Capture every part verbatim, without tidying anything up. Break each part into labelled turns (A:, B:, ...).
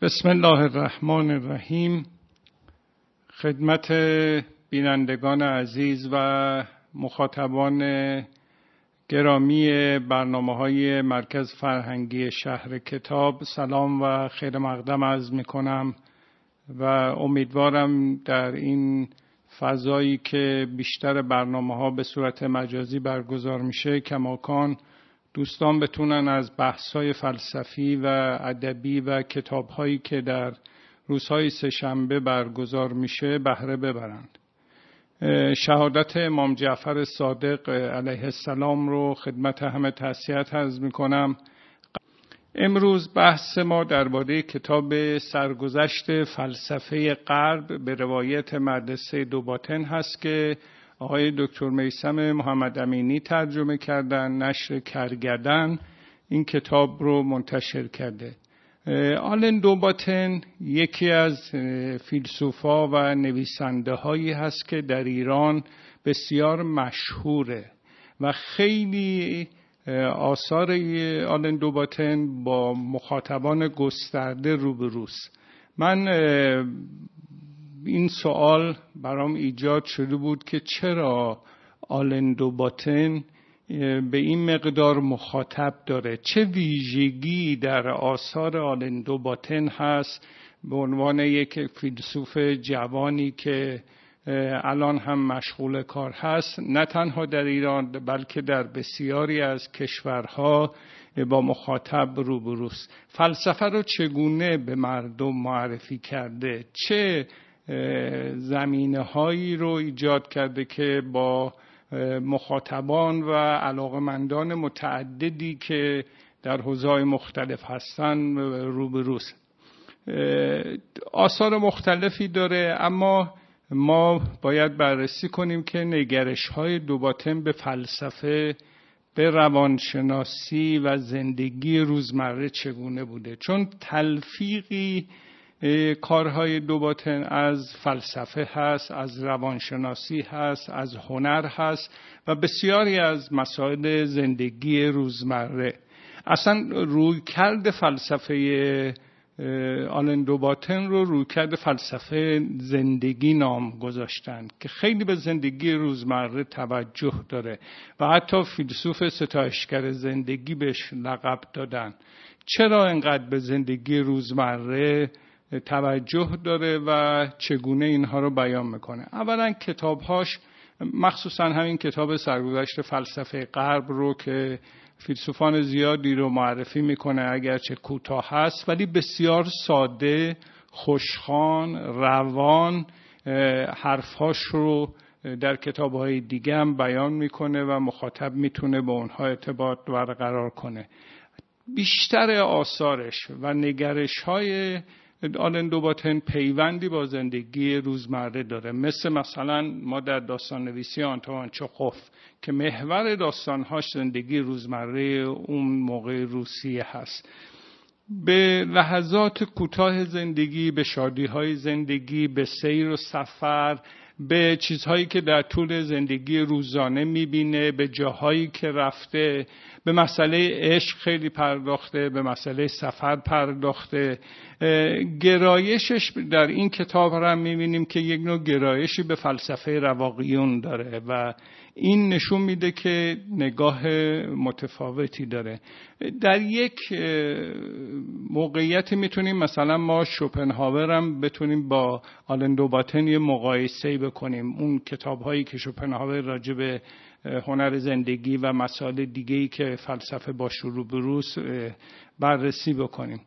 A: بسم الله الرحمن الرحیم. خدمت بینندگان عزیز و مخاطبان گرامی برنامه‌های مرکز فرهنگی شهر کتاب سلام و خیر مقدم عرض می‌کنم و امیدوارم در این فضایی که بیشتر برنامه‌ها به صورت مجازی برگزار میشه کماکان دوستان بتونن از بحث‌های فلسفی و ادبی و کتاب‌هایی که در روزهای سه‌شنبه برگزار میشه بهره ببرند. شهادت امام جعفر صادق علیه السلام رو خدمت همه تسلیت عرض میکنم. امروز بحث ما درباره کتاب سرگذشت فلسفه غرب به روایت مدرسه دوباتن هست که آقای دکتر میثم محمد امینی ترجمه کردن. نشر کرگدن این کتاب رو منتشر کرده. آلن دوباتن یکی از فیلسوفا و نویسنده هایی هست که در ایران بسیار مشهوره و خیلی آثار آلن دوباتن با مخاطبان گسترده روبروست. من این سوال برام ایجاد شده بود که چرا آلن دوباتن به این مقدار مخاطب داره، چه ویژگی در آثار آلن دوباتن هست به عنوان یک فیلسوف جوانی که الان هم مشغول کار هست، نه تنها در ایران بلکه در بسیاری از کشورها با مخاطب روبروست. فلسفه رو چگونه به مردم معرفی کرده، چه زمینه هایی رو ایجاد کرده که با مخاطبان و علاقمندان متعددی که در حوزه‌های مختلف هستن روبروست. آثار مختلفی داره، اما ما باید بررسی کنیم که نگرش‌های دوباتن به فلسفه، به روانشناسی و زندگی روزمره چگونه بوده، چون تلفیقی کارهای دوباتن از فلسفه هست، از روانشناسی هست، از هنر هست و بسیاری از مسائل زندگی روزمره. اصلا رویکرد فلسفه آلن دوباتن رو رویکرد فلسفه زندگی نام گذاشتن که خیلی به زندگی روزمره توجه داره و حتی فیلسوف ستایشگر زندگی بهش لقب دادن. چرا اینقدر به زندگی روزمره توجه داره و چگونه اینها رو بیان میکنه؟ اولا کتابهاش، مخصوصا همین کتاب سرگذشت فلسفه غرب رو که فیلسوفان زیادی رو معرفی میکنه، اگرچه کوتاه هست ولی بسیار ساده، خوشخوان، روان حرفهاش رو در کتابهای دیگه هم بیان میکنه و مخاطب میتونه با اونها ارتباط برقرار کنه. بیشتر آثارش و نگرش‌های آلن دوباتن پیوندی با زندگی روزمره داره، مثل مثلا ما در داستان نویسی آنتوان چخوف که محور داستانهاش زندگی روزمره اون موقع روسیه هست. به لحظات کوتاه زندگی، به شادی‌های زندگی، به سیر و سفر، به چیزهایی که در طول زندگی روزانه میبینه، به جاهایی که رفته، به مسئله عشق خیلی پرداخته، به مسئله سفر پرداخته. گرایشش در این کتاب هم میبینیم که یک نوع گرایشی به فلسفه رواقیون داره و این نشون میده که نگاه متفاوتی داره. در یک موقعیتی میتونیم مثلا ما شوپنهاور هم بتونیم با آلن دوباتن یه مقایسه‌ای بکنیم، اون کتاب‌هایی که شوپنهاور راجع به هنر زندگی و مسائل دیگه‌ای که فلسفه باش روبروست بررسی بکنیم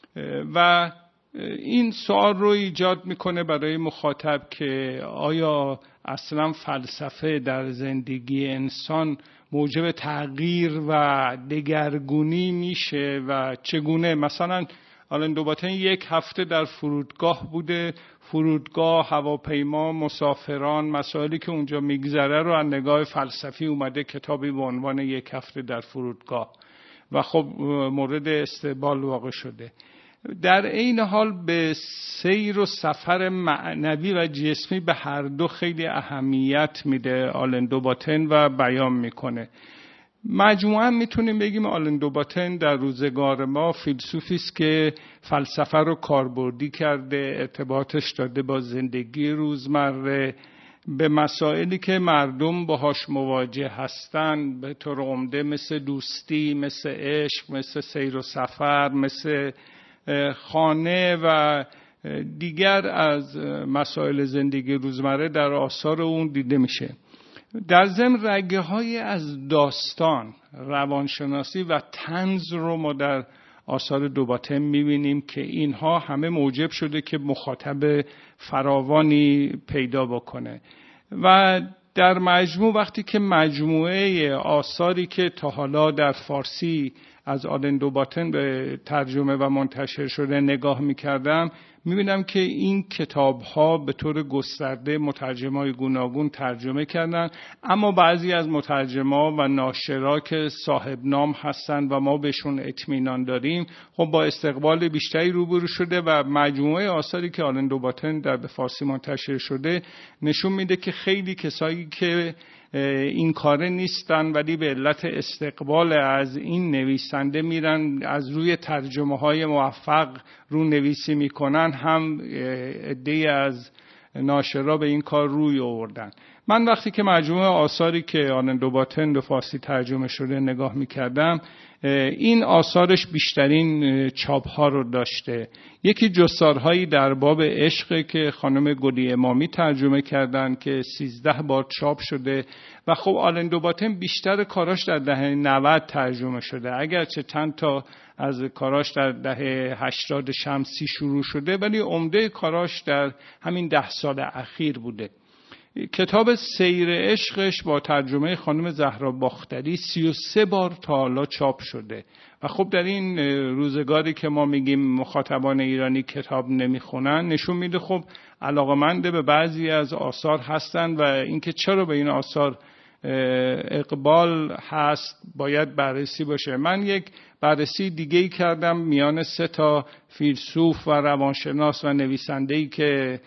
A: و این سوال رو ایجاد میکنه برای مخاطب که آیا اصلا فلسفه در زندگی انسان موجب تغییر و دگرگونی میشه و چگونه؟ مثلا آلن دوباتن یک هفته در فرودگاه بوده، فرودگاه، هواپیما، مسافران، مسائلی که اونجا میگذره رو از نگاه فلسفی اومده کتابی به عنوان یک هفته در فرودگاه و خب مورد استقبال واقع شده. در این حال به سیر و سفر معنوی و جسمی به هر دو خیلی اهمیت میده آلن دوباتن و بیان میکنه. مجموعاً میتونیم بگیم آلن دو باتن در روزگار ما فیلسوفی است که فلسفه رو کاربردی کرده، ارتباطش داده با زندگی روزمره، به مسائلی که مردم باهاش مواجه هستن به طور عمده مثل دوستی، مثل عشق، مثل سیر و سفر، مثل خانه و دیگر از مسائل زندگی روزمره در آثار اون دیده میشه. در ضمن رگه های از داستان، روانشناسی و طنز رو ما در آثار دو باتن میبینیم که اینها همه موجب شده که مخاطب فراوانی پیدا بکنه و در مجموع وقتی که مجموعه آثاری که تا حالا در فارسی از آلن دو باتن به ترجمه و منتشر شده نگاه میکردم، میبینم که این کتاب‌ها به طور گسترده مترجمای گوناگون ترجمه کردن، اما بعضی از مترجما و ناشرا که صاحب نام هستن و ما بهشون اطمینان داریم، خب با استقبال بیشتری روبرو شده و مجموعه آثاری که آلن دو باتن در به فارسی منتشر شده نشون میده که خیلی کسایی که این کاره نیستن ولی به علت استقبال از این نویسنده میرن از روی ترجمه های موفق رو نویسی میکنن، هم عده‌ای از ناشرا به این کار روی آوردن. من وقتی که مجموعه آثاری که آلن دو باتن به فارسی ترجمه شده نگاه میکردم، این آثارش بیشترین چاپ ها رو داشته. یکی جستارهایی در باب عشق که خانم گلی امامی ترجمه کردن که سیزده بار چاپ شده و خب آلن دو باتن بیشتر کاراش در دهه نود ترجمه شده، اگرچه چند تا از کاراش در دهه هشتاد شمسی شروع شده ولی عمده کاراش در همین ده سال اخیر بوده. کتاب سیر عشقش با ترجمه خانم زهرا باختری سی و سه بار تا حالا چاپ شده و خب در این روزگاری که ما میگیم مخاطبان ایرانی کتاب نمیخونن، نشون میده خب علاقمند به بعضی از آثار هستن و اینکه چرا به این آثار اقبال هست باید بررسی باشه. من یک بررسی دیگه‌ای کردم میان سه تا فیلسوف و روانشناس و نویسنده‌ای که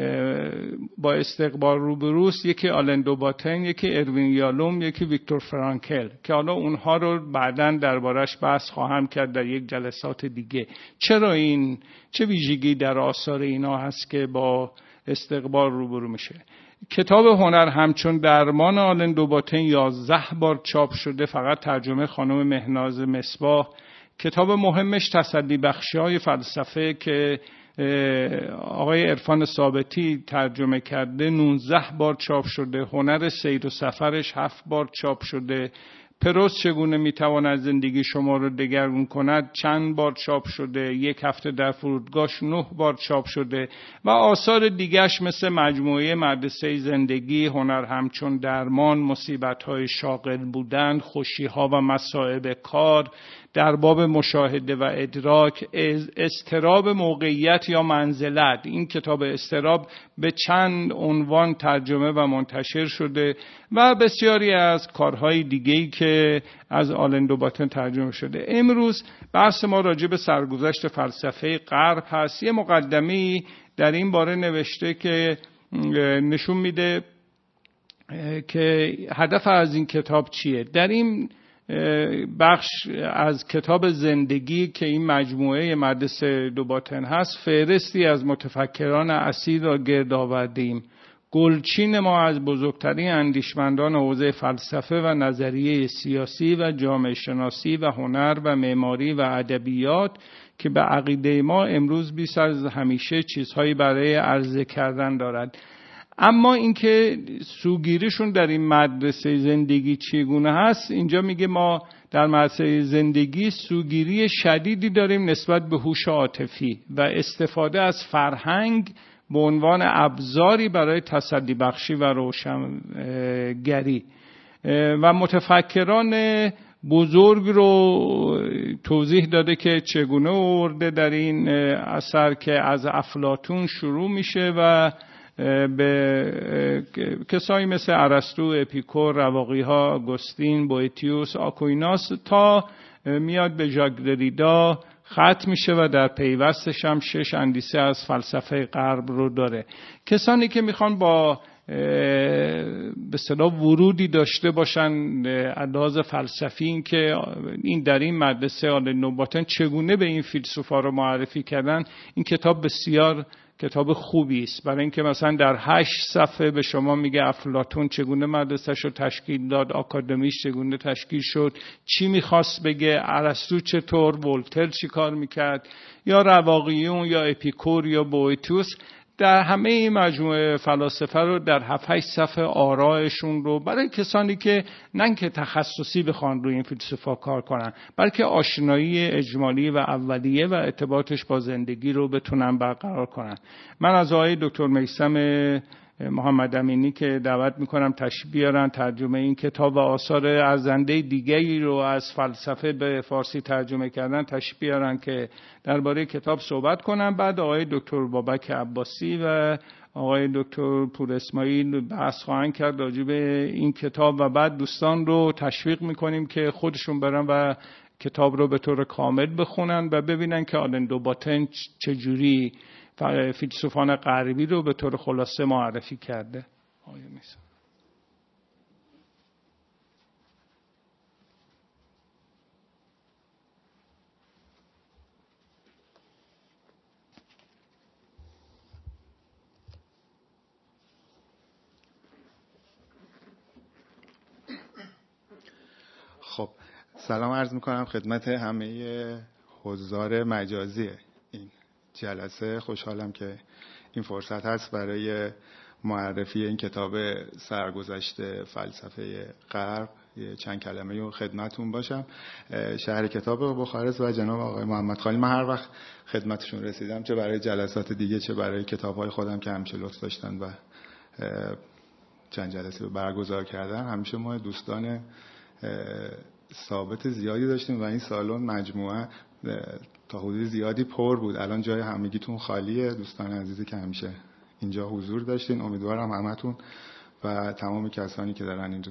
A: با استقبال روبروست، یکی آلن دو باتن، یکی اروین یالوم، یکی ویکتور فرانکل، که حالا اونها رو بعداً دربارش بحث خواهم کرد در یک جلسات دیگه. چرا این، چه ویژگی در آثار اینا هست که با استقبال روبرو میشه؟ کتاب هنر همچون درمان آلن دو باتن یازده بار چاپ شده، فقط ترجمه خانم مهناز مصباح. کتاب مهمش تسلی بخشی‌های فلسفه که آقای عرفان ثابتی ترجمه کرده، نوزده بار چاپ شده. هنر سیر و سفرش هفت بار چاپ شده. پروست چگونه میتواند زندگی شما رو دگرگون کند چند بار چاپ شده. یک هفته در فرودگاهش نه بار چاپ شده و آثار دیگرش مثل مجموعه مدرسه زندگی، هنر همچون درمان، مصیبت‌های شاغل بودن، خوشی‌ها و مصائب کار، در باب مشاهده و ادراک، اضطراب موقعیت یا منزلت. این کتاب اضطراب به چند عنوان ترجمه و منتشر شده و بسیاری از کارهای دیگه‌ای که از آلن دو باتن ترجمه شده. امروز بحث ما راجع به سرگذشت فلسفه غرب هست. یه مقدمه‌ای در این باره نوشته که نشون میده که هدف از این کتاب چیه. در این بخش از کتاب زندگی که این مجموعه مدرسه دو باتن هست، فهرستی از متفکران اصیل را گرد آوردیم. گلچین ما از بزرگترین اندیشمندان حوزه فلسفه و نظریه سیاسی و جامعه شناسی و هنر و معماری و ادبیات که به عقیده ما امروز بیش از همیشه چیزهایی برای عرضه کردن دارد. اما اینکه سوگیریشون در این مدرسه زندگی چگونه هست، اینجا میگه ما در مدرسه زندگی سوگیری شدیدی داریم نسبت به هوش عاطفی و استفاده از فرهنگ به عنوان ابزاری برای تسلی بخشی و روشنگری و متفکران بزرگ رو توضیح داده که چگونه آورده در این اثر که از افلاطون شروع میشه و به کسایی مثل ارسطو، اپیکور، رواقی‌ها، آگوستین، بوئتیوس، آکویناس تا میاد به ژاک دریدا ختم میشه و در پیوستش هم شش اندیشه از فلسفه غرب رو داره. کسانی که میخوان با به اصطلاح ورودی داشته باشن از لحاظ فلسفی، این که این در این مدرسه آلن نوباتن چگونه به این فیلسوفا رو معرفی کردن. این کتاب بسیار کتاب خوبی است، برای اینکه مثلا در هشت صفحه به شما میگه افلاطون چگونه مدرسه‌ش رو تشکیل داد، آکادمیش چگونه تشکیل شد، چی میخواست بگه، ارسطو چطور، ولتر چی کار میکرد، یا رواقیون یا اپیکور یا بوئتوس. در همه این مجموعه فلاسفه رو در هفت هشت صفحه آرائشون رو برای کسانی که نه که تخصصی بخوان روی این فلسفه کار کنن، بلکه آشنایی اجمالی و اولیه و ارتباطش با زندگی رو بتونن برقرار کنن. من از آقای دکتر میثم محمد امینی که دعوت میکنم تشریف بیارن، ترجمه این کتاب و آثار ارزنده دیگری رو از فلسفه به فارسی ترجمه کردن تشریف بیارن که درباره کتاب صحبت کنن. بعد آقای دکتر بابک عباسی و آقای دکتر پور اسماعیل بحث خواهند کرد راجع به این کتاب و بعد دوستان رو تشویق میکنیم که خودشون برن و کتاب رو به طور کامل بخونن و ببینن که آلن دوباتن چجوری فیلسوفان غربی رو به طور خلاصه معرفی کرده.
B: خب سلام عرض میکنم خدمت همه حضار مجازی این جلسه. خوشحالم که این فرصت هست برای معرفی این کتاب سرگذشت فلسفه غرب یه چند کلمه رو خدمتون باشم. شهر کتاب بخارست و جناب آقای محمد خالی، من هر وقت خدمتشون رسیدم، چه برای جلسات دیگه چه برای کتاب‌های خودم که همیشه لطف داشتن و چند جلسه رو برگزار کردن، همیشه ما دوستان ثابت زیادی داشتیم و این سالن مجموعه تا حدود زیادی پر بود. الان جای همگیتون خالیه. دوستان عزیزی که همیشه اینجا حضور داشتین، امیدوارم همتون و تمام کسانی که دارن اینجا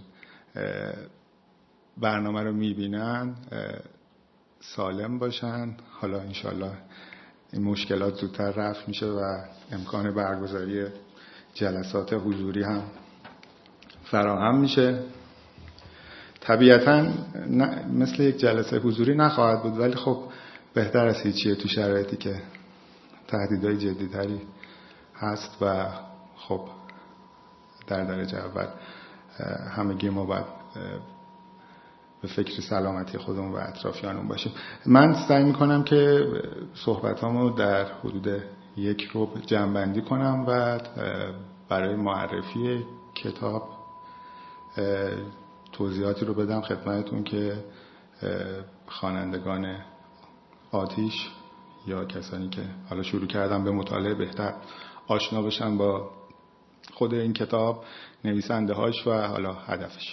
B: برنامه رو میبینن سالم باشن. حالا انشالله این مشکلات زودتر رفع میشه و امکان برگزاری جلسات حضوری هم فراهم میشه. طبیعتاً مثل یک جلسه حضوری نخواهد بود، ولی خب بهتر از هیچیه تو شرایطی که تهدیدهای جدی‌تری هست و خب در درجه اول همگی ما باید به فکر سلامتی خودمون و اطرافیانمون باشیم. من سعی میکنم که صحبتامو در حدود یک ربع جمع‌بندی کنم و برای معرفی کتاب توضیحاتی رو بدم خدمتتون که خوانندگان آتیش یا کسانی که حالا شروع کردن به مطالعه بهتر آشنا بشن با خود این کتاب، نویسنده هاش و حالا هدفش.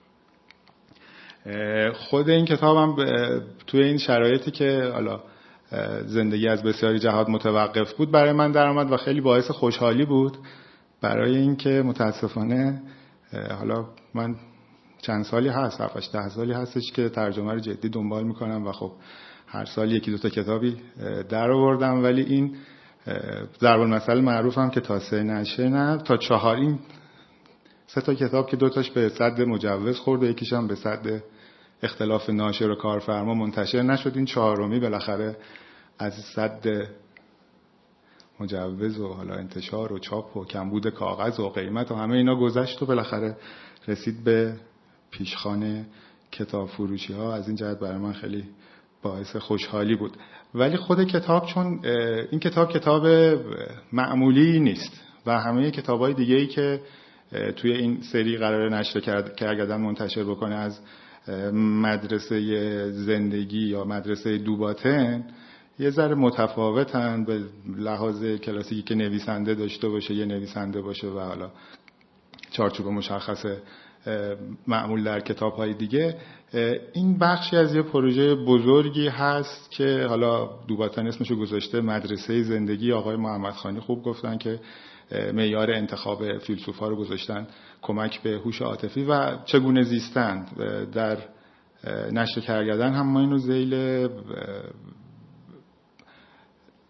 B: خود این کتاب هم توی این شرایطی که حالا زندگی از بسیاری جهات متوقف بود برای من در آمد و خیلی باعث خوشحالی بود، برای اینکه متاسفانه حالا من چند سالی هست، هفت ده سالی هستش که ترجمه رو جدی دنبال میکنم و خب هر سال یکی دو تا کتابی در آوردم، ولی این ضرب المثل معروفم که تا سه نشه نه تا چهار، این سه تا کتاب که دو تاش به صد مجوز خورد و یکیش هم به صد اختلاف ناشر و کارفرما منتشر نشد، این چهارمی بالاخره از صد مجوز و حالا انتشار و چاپ و کمبود کاغذ و قیمت و همه اینا گذشت و بالاخره رسید به پیشخوان کتاب فروشی ها. از این جهت برای من خیلی باعث خوشحالی بود. ولی خود کتاب، چون این کتاب کتاب معمولی نیست و همه کتابای دیگه‌ای که توی این سری قرار نشر کردن منتشر بکنه از مدرسه زندگی یا مدرسه دوباتن یه ذره متفاوتن به لحاظ کلاسیکی که نویسنده داشته باشه، یه نویسنده باشه و حالا چارچوب مشخص معمول در کتاب‌های دیگه. این بخشی از یه پروژه بزرگی هست که حالا دوباتن اسمشو گذاشته مدرسه زندگی. آقای محمد خانی خوب گفتن که معیار انتخاب فیلسوفا رو گذاشتن کمک به هوش عاطفی و چگونه زیستند. در نشر کارگردان هم ما اینو ذیل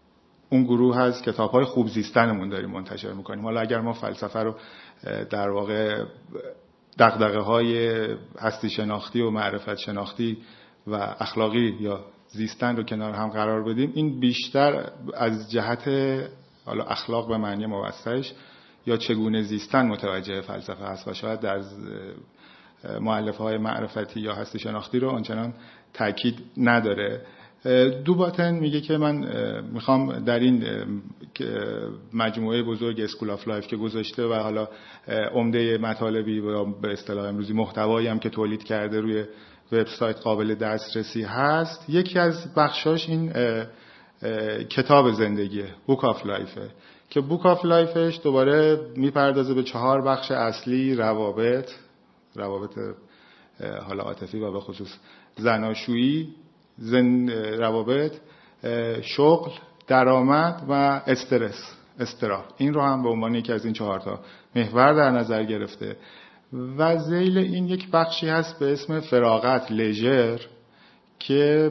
B: اون گروه از کتاب‌های خوب زیستنمون داریم منتشر می‌کنیم. حالا اگر ما فلسفه رو در واقع دغدغه‌های هستی شناختی و معرفت شناختی و اخلاقی یا زیستن رو کنار هم قرار بدیم، این بیشتر از جهت حالا اخلاق به معنی موسعش یا چگونه زیستن متوجه فلسفه هست و شاید در مؤلفه‌های معرفتی یا هستی شناختی رو آنچنان تاکید نداره. دوباتن میگه که من میخوام در این مجموعه بزرگ اسکول آف لایف که گذاشته و حالا عمده مطالبی و به اصطلاح امروزی محتوایی هم که تولید کرده روی وبسایت قابل دسترسی هست، یکی از بخشاش این کتاب زندگیه، بوک آف لایفه که بوک آف لایفش دوباره میپردازه به چهار بخش اصلی: روابط، روابط حالا عاطفی و به خصوص زناشویی، زن روابط، شغل، درآمد و استرس، استرا. این رو هم به عنوان یکی از این چهار تا محور در نظر گرفته و ذیل این یک بخشی هست به اسم فراغت، لژر، که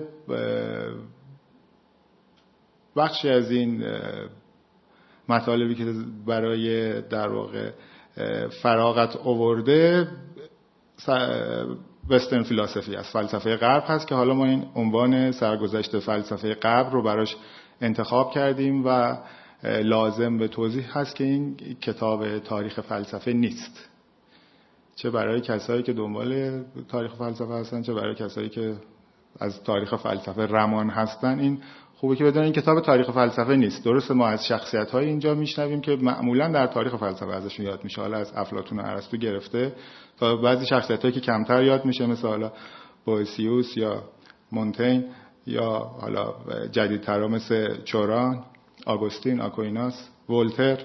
B: بخشی از این مطالبی که برای در واقع فراغت آورده وسترن فیلاسوفی است، فلسفه غرب هست که حالا ما این عنوان سرگذشت فلسفه غرب رو براش انتخاب کردیم و لازم به توضیح هست که این کتاب تاریخ فلسفه نیست، چه برای کسایی که دنبال تاریخ فلسفه هستن چه برای کسایی که از تاریخ فلسفه رمان هستن. این خوبه که بدونن این کتاب تاریخ فلسفه نیست. درسته ما از شخصیت‌های اینجا میشنویم که معمولاً در تاریخ فلسفه ازشون یاد میشه، حالا از افلاطون و ارسطو گرفته تا بعضی شخصیت‌هایی که کمتر یاد میشه مثل حالا بوئسیوس یا مونتین یا حالا جدیدترا مثل چوران، آگوستین، آکویناس، ولتر،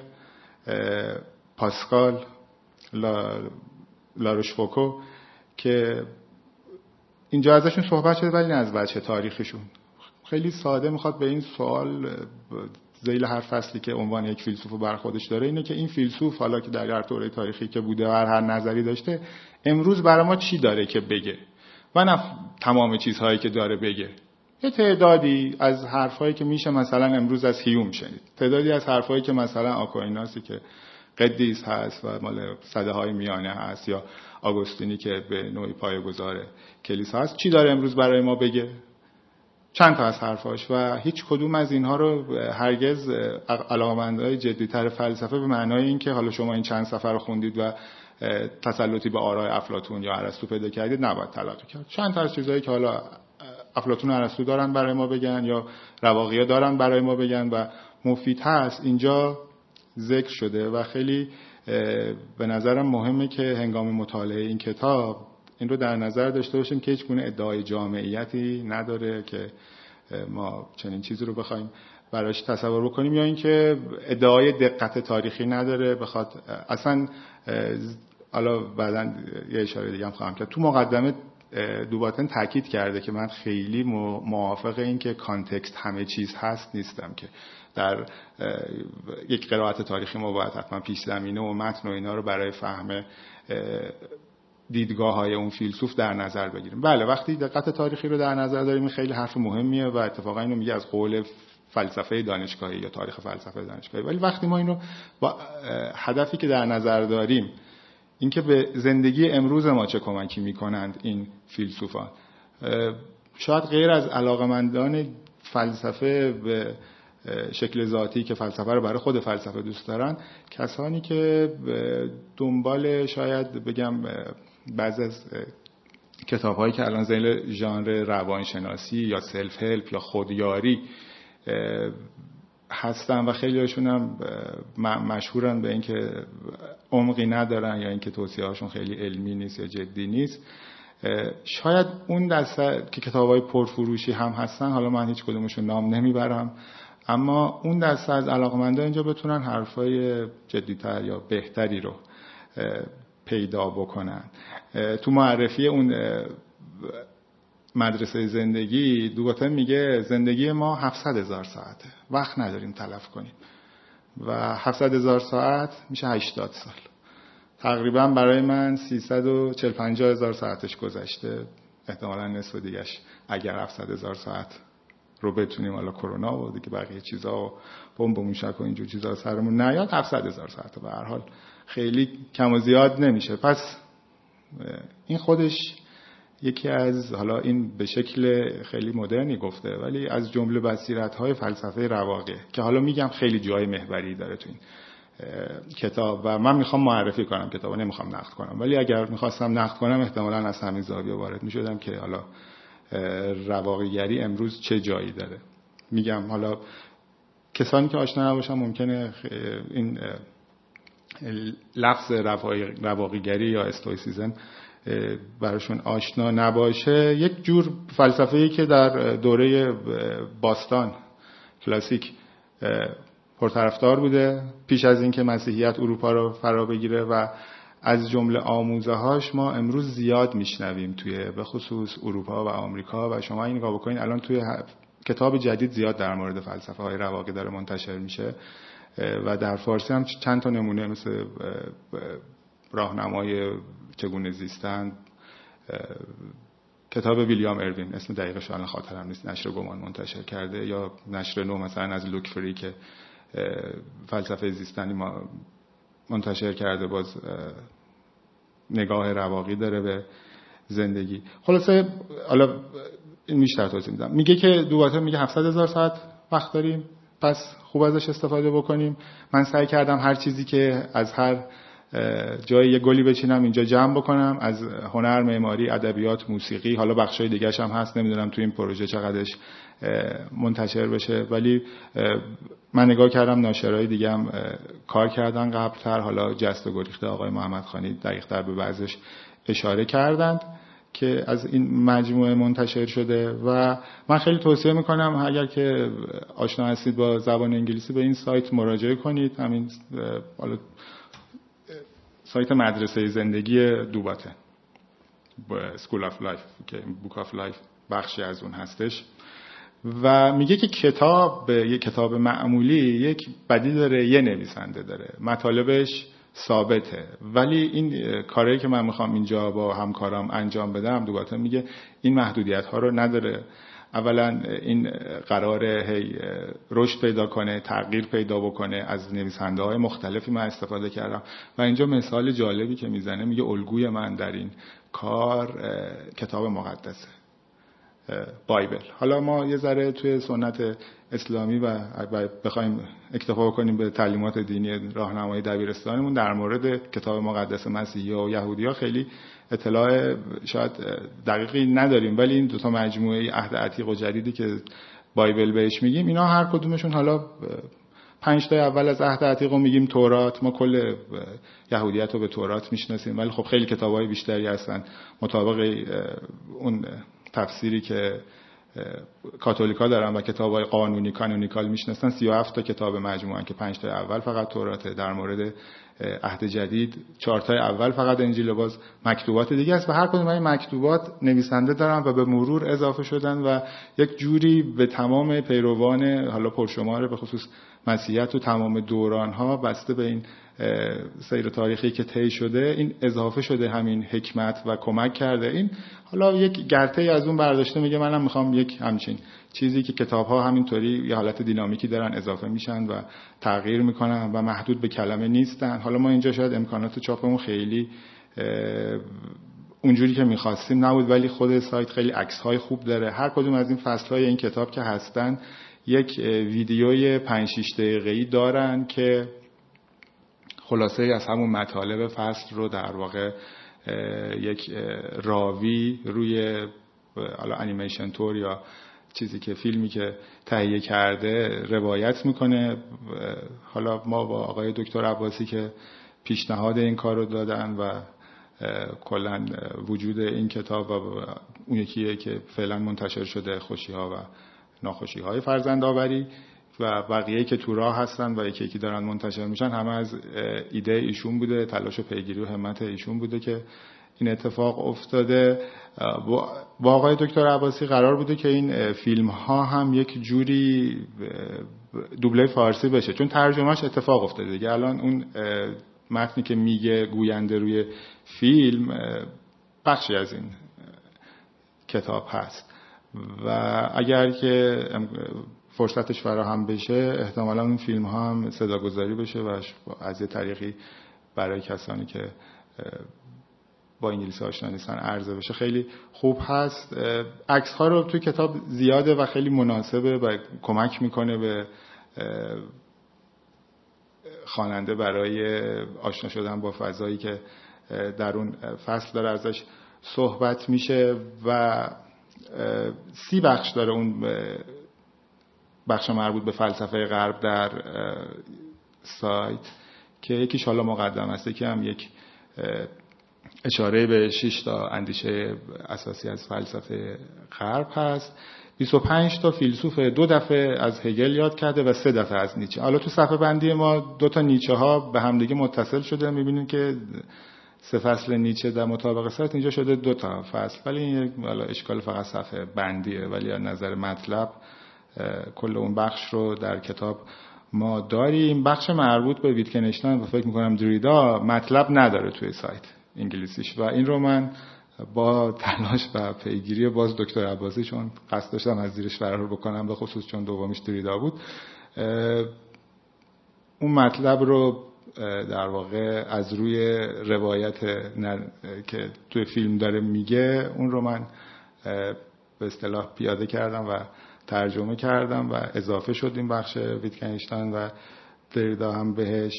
B: پاسکال، لا لاروشفوکو که اینجا ازشون صحبت شده ولی نه از وجه تاریخشون. خیلی ساده میخواد به این سوال ذیل هر فصلی که عنوان یک فیلسوف بر خودش داره اینه که این فیلسوف حالا که در هر دوره تاریخی که بوده هر هر نظری داشته امروز برای ما چی داره که بگه و نه تمام چیزهایی که داره بگه. یه تعدادی از حرفایی که میشه مثلا امروز از هیوم شنید، تعدادی از حرفایی که مثلا آکویناسی که قدیس هست و مال سده‌های میانه هست یا آگوستینی که به نوعی پایه‌گذار کلیسا هست، چی داره امروز برای ما بگه؟ چند تا از حرفاش و هیچ کدوم از اینها رو هرگز علاقه‌مندای جدی‌تر فلسفه به معنای این که حالا شما این چند صفحه رو خوندید و تسلطی به آرای افلاطون یا ارسطو پیدا کردید نباید تلقی کرد. چند تا از چیزایی که حالا افلاطون و ارسطو دارن برای ما بگن یا رواقی‌ها دارن برای ما بگن و مفید هست اینجا ذکر شده و خیلی به نظرم مهمه که هنگام مطالعه این کتاب این رو در نظر داشته باشیم که هیچ گونه ادعای جامعیتی نداره که ما چنین چیزی رو بخوایم براش تصور بکنیم یا اینکه ادعای دقت تاریخی نداره بخواد اصلا. حالا بعداً یه اشاره دیگه هم خواهم کرد. تو مقدمه دوباتن تاکید کرده که من خیلی موافق این که کانتکست همه چیز هست نیستم، که در یک قرائت تاریخی ما باید حتما پیش زمینه و متن و اینا رو برای فهم دیدگاه های اون فیلسوف در نظر بگیریم. بله وقتی دقت تاریخی رو در نظر داریم خیلی حرف مهمیه و اتفاقا اینو میگه از قول فلسفه دانشگاهی یا تاریخ فلسفه دانشگاهی. ولی وقتی ما اینو با هدفی که در نظر داریم اینکه به زندگی امروز ما چه کمکی میکنند این فیلسوفان، شاید غیر از علاقمندان فلسفه به شکل ذاتی که فلسفه رو برای خود فلسفه دوست دارن، کسانی که دنبال شاید بگم بعضی از کتاب‌هایی که الان ذیل ژانر روانشناسی یا سلف هلپ یا خودیاری هستن و خیلی هاشون هم مشهورن به اینکه عمقی ندارن یا اینکه توصیه‌هاشون خیلی علمی نیست یا جدی نیست، شاید اون دسته که کتاب‌های پرفروشی هم هستن، حالا من هیچ کدومشون نام نمیبرم، اما اون دسته از علاقه‌مندان اینجا بتونن حرفای جدی‌تر یا بهتری رو پیدا بکنن. تو معرفی اون مدرسه زندگی دوباتن میگه زندگی ما هفتصد هزار ساعته، وقت نداریم تلف کنیم و هفتصد هزار ساعت میشه هشتاد سال. تقریبا برای من سیصد و چهل پنجاه هزار ساعتش گذشته، احتمالاً نصف دیگه‌اش اگر هفتصد هزار ساعت رو بتونیم حالا کرونا و دیگه بقیه چیزا و بمب و موشک و اینجور چیزا سرمون نیاد هفتصد هزار ساعت به هر حال خیلی کم و زیاد نمیشه. پس این خودش یکی از حالا این به شکل خیلی مدرنی گفته ولی از جمله بصیرت‌های فلسفه رواقع که حالا میگم خیلی جای محوری داره تو این کتاب و من میخوام معرفی کنم کتابو، نمیخوام نقد کنم، ولی اگر میخواستم نقد کنم احتمالاً از همین زاویه وارد میشدم که حالا رواقیگری امروز چه جایی داره. میگم حالا کسانی که آشنا نباشن ممکنه این لفظ رواقیگری یا استویسیسم براشون آشنا نباشه. یک جور فلسفه‌ای که در دوره باستان کلاسیک پرطرفدار بوده پیش از اینکه مسیحیت اروپا رو فرا بگیره و از جمله آموزه‌هاش ما امروز زیاد میشنویم توی به خصوص اروپا و آمریکا و شما این نگاه بکنین الان توی کتاب جدید زیاد در مورد فلسفه های رواقی داره منتشر میشه و در فارسی هم چند تا نمونه مثل راهنمای چگونه زیستن، کتاب ویلیام اروین اسم دقیقش الان خاطرم نیست، نشر گمان منتشر کرده، یا نشر نو مثلا از لوک فری که فلسفه زیستنی ما منتشر کرده باز نگاه رواقی داره به زندگی. خلاصه حالا این بیشتر توضیح میدم. میگه که دوباره میگه هفتصد هزار ساعت وقت داریم پس خوب ازش استفاده بکنیم. من سعی کردم هر چیزی که از هر جایی یه گلی بچینم اینجا جمع بکنم، از هنر، معماری، ادبیات، موسیقی، حالا بخشای دیگه‌ش هم هست، نمیدونم تو این پروژه چقدرش منتشر بشه، ولی من نگاه کردم ناشرای دیگه هم کار کردن قبل‌تر، حالا جست و گریخته آقای محمد خانی دقیق‌تر به بعضش اشاره کردند که از این مجموعه منتشر شده و من خیلی توصیه میکنم اگر که آشنا هستید با زبان انگلیسی به این سایت مراجعه کنید. همین حالا سایت مدرسه زندگی دوباته، سکول آف لایف که بوک آف لایف بخشی از اون هستش و میگه که کتاب یک کتاب معمولی یک بدی داره، یه نویسنده داره، مطالبش ثابته، ولی این کاری که من میخوام اینجا با همکارام انجام بدم دوباره میگه این محدودیت ها رو نداره. اولا این قراره هی رشد پیدا کنه، تغییر پیدا بکنه، از نویسنده های مختلفی من استفاده کردم و اینجا مثال جالبی که میزنه میگه الگوی من در این کار کتاب مقدسه، بایبل. حالا ما یه ذره توی سنت اسلامی و بخوایم اکتفا کنیم به تعلیمات دینی راهنمای دبیرستانمون در مورد کتاب مقدس مسیحی‌ها و یهودی‌ها خیلی اطلاع شاید دقیقی نداریم، ولی این دو تا مجموعه عهد عتیق و جدیدی که بایبل بهش میگیم اینا هر کدومشون حالا پنج تا اول از عهد عتیق رو میگیم تورات، ما کل یهودیت رو به تورات میشناسیم، ولی خب خیلی کتاب‌های بیشتری هستن مطابق اون تفسیری که کاتولیکا دارن و کتاب‌های قانونی کانونیکال میشناسن. سی و هفت تا کتاب مجموعاً که پنج تا اول فقط توراته، در مورد عهد جدید چهار تا اول فقط انجیل و باز مکتوبات دیگه است و هر کدوم این مکتوبات نویسنده دارن و به مرور اضافه شدن و یک جوری به تمام پیروان حالا پرشمار به خصوص مسیحیت و تمام دوران‌ها بسته به این سیر تاریخی که طی شده این اضافه شده، همین حکمت و کمک کرده. این حالا یک گرته از اون برداشته میگه منم میخوام یک همچین چیزی که کتاب‌ها همینطوری یه حالت دینامیکی دارن اضافه میشن و تغییر میکنن و محدود به کلمه نیستن. حالا ما اینجا شاید امکانات چاپمون خیلی اونجوری که میخواستیم نبود، ولی خود سایت خیلی عکس‌های خوب داره. هر کدوم از این فصل‌های این کتاب که هستن یک ویدیوی پنج شش دقیقه‌ای دارن که خلاصه از همون مطالب فصل رو در واقع یک راوی روی حالا انیمیشن تور یا چیزی که فیلمی که تهیه کرده روایت میکنه. حالا ما با آقای دکتر عباسی که پیشنهاد این کار رو دادن و کلا وجود این کتاب و اون یکیه که فعلا منتشر شده، خوشی‌ها و ناخوشی‌های فرزندآوری، و بقیه که تو راه هستن و یکی یکی دارن منتشر میشن همه از ایده ایشون بوده، تلاش و پیگیری و همت ایشون بوده که این اتفاق افتاده. با آقای دکتر عباسی قرار بوده که این فیلم ها هم یک جوری دوبله فارسی بشه، چون ترجمهش اتفاق افتاده دیگه. الان اون متنی که میگه گوینده روی فیلم بخشی از این کتاب هست و اگر که فرصتش فراهم بشه احتمالا اون فیلم ها هم صداگذاری بشه و از یه طریقی برای کسانی که با انگلیسی آشنا نیستن عرضه بشه. خیلی خوب هست. عکس ها رو توی کتاب زیاده و خیلی مناسبه و کمک میکنه به خواننده برای آشنا شدن با فضایی که در اون فصل داره ازش صحبت میشه و سی بخش داره اون بخش مربوط به فلسفه غرب در سایت که یکیش حالا مقدم است، یکی هم یک اشاره به شش تا اندیشه اساسی از فلسفه غرب هست. بیست و پنج تا فیلسوف دو دفعه از هگل یاد کرده و سه دفعه از نیچه. حالا تو صفحه بندی ما دو تا نیچه ها به همدیگه متصل شده، میبینیم که سه فصل نیچه در مطابق سایت اینجا شده دو تا فصل، ولی این حالا اشکال فقط صفحه بندیه، ولی از نظر مطلب کل اون بخش رو در کتاب ما داریم. بخش مربوط به ویتکنشتاین و فکر میکنم دریدا مطلب نداره توی سایت انگلیسیش و این رو من با تلاش و پیگیری باز دکتر عباسی، چون قصد داشتم از زیرش فرار بکنم به خصوص چون دومیش دریدا بود، اون مطلب رو در واقع از روی روایت که توی فیلم داره میگه اون رو من به اصطلاح پیاده کردم و ترجمه کردم و اضافه شد این بخش ویتکنشتاین و دریدا هم بهش.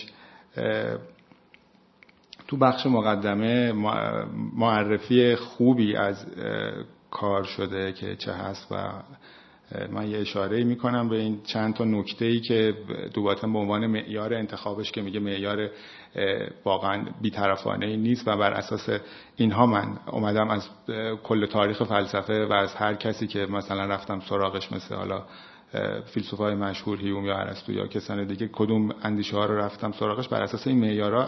B: تو بخش مقدمه معرفی خوبی از کار شده که چه هست و من یه اشاره میکنم به این چند تا نکته‌ای که دوباره به عنوان معیار انتخابش که میگه معیار واقعا بی‌طرفانه نیست و بر اساس اینها من اومدم از کل تاریخ فلسفه و از هر کسی که مثلا رفتم سراغش، مثل حالا فیلسوفای مشهور هیوم یا ارسطو یا کسان دیگه، کدوم اندیشه ها رو رفتم سراغش، بر اساس این معیارها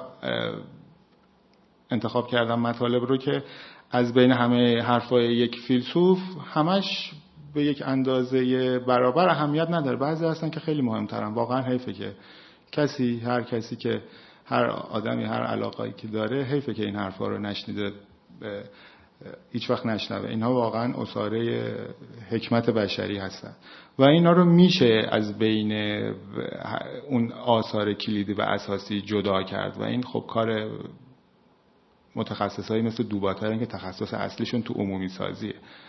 B: انتخاب کردم مطالب رو که از بین همه حرفای یک فیلسوف همش به یک اندازه برابر اهمیت نداره. بعضی هستن که خیلی مهمترن. واقعا حیفه که کسی هر کسی که هر آدمی هر علاقه‌ای که داره حیفه که این حرفا رو نشنیده، هیچ وقت نشنوه. اینها واقعا اساره حکمت بشری هستن و اینا رو میشه از بین اون آثار کلیدی و اساسی جدا کرد و این خب کار متخصصایی مثل دوباترن که تخصص اصلیشون تو عمومی سازیه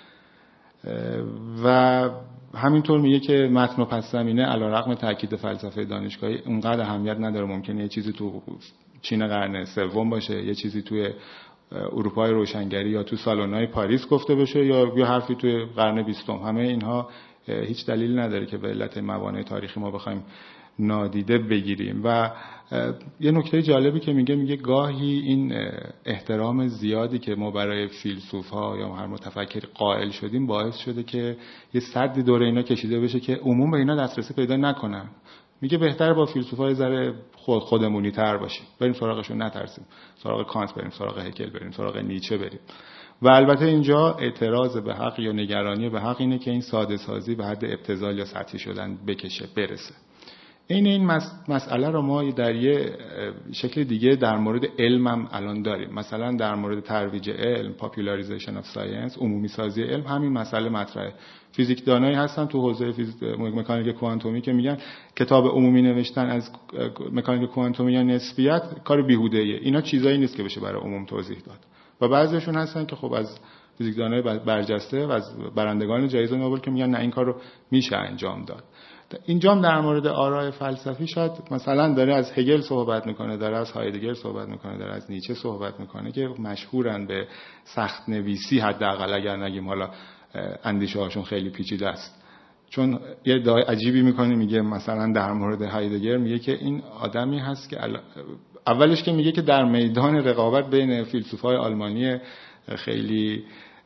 B: و همینطور میگه که متن و پس زمینه علیرغم تاکید فلسفه دانشگاهی اونقدر اهمیت نداره. ممکنه یه چیزی تو چین قرن سوم باشه، یه چیزی توی اروپای روشنگری یا تو سالن‌های پاریس گفته بشه یا یه حرفی توی قرن بیستم. همه اینها هیچ دلیل نداره که به علت موانع تاریخی ما بخوایم نادیده بگیریم. و یه نکته جالبی که میگه میگه گاهی این احترام زیادی که ما برای فیلسوف‌ها یا هر متفکر قائل شدیم باعث شده که یه سدی دور اینا کشیده بشه که عموم به اینا دسترسی پیدا نکنن. میگه بهتره با فیلسوفای ذره خود خودمونی تر باشیم، بریم سراغشون، نترسیم، سراغ کانت بریم، سراغ هگل بریم، سراغ نیچه بریم. و البته اینجا اعتراض به حق یا نگرانی به حق اینه که این ساده سازی به حد ابتذال یا سطحی شدن بکشه برسه. این این مسئله رو ما در یه شکل دیگه در مورد علم هم الان داریم. مثلا در مورد ترویج علم، popularization of science، عمومی سازی علم، همین مسئله مطرحه. فیزیکدانایی هستن تو حوزه مکانیک کوانتومی که میگن کتاب عمومی نوشتن از مکانیک کوانتومی یا نسبیت کار بیهوده‌ایه، اینا چیزایی نیست که بشه برای عموم توضیح داد. و بعضیشون هستن که خب از فیزیکدانای برجسته و از برندگان جایزه نوبل که میگن نه این کارو میشه انجام داد. اینجا هم در مورد آراء فلسفی شاید مثلا داره از هگل صحبت میکنه، داره از هایدگر صحبت میکنه، داره از نیچه صحبت میکنه که مشهورن به سخت نویسی، حداقل اگر نگیم حالا اندیشه هاشون خیلی پیچیده است. چون یه ادعای عجیبی میکنه، میگه مثلا در مورد هایدگر میگه که این آدمی هست که اولش که میگه که در میدان رقابت بین فیلسوفای آلمانی خیلی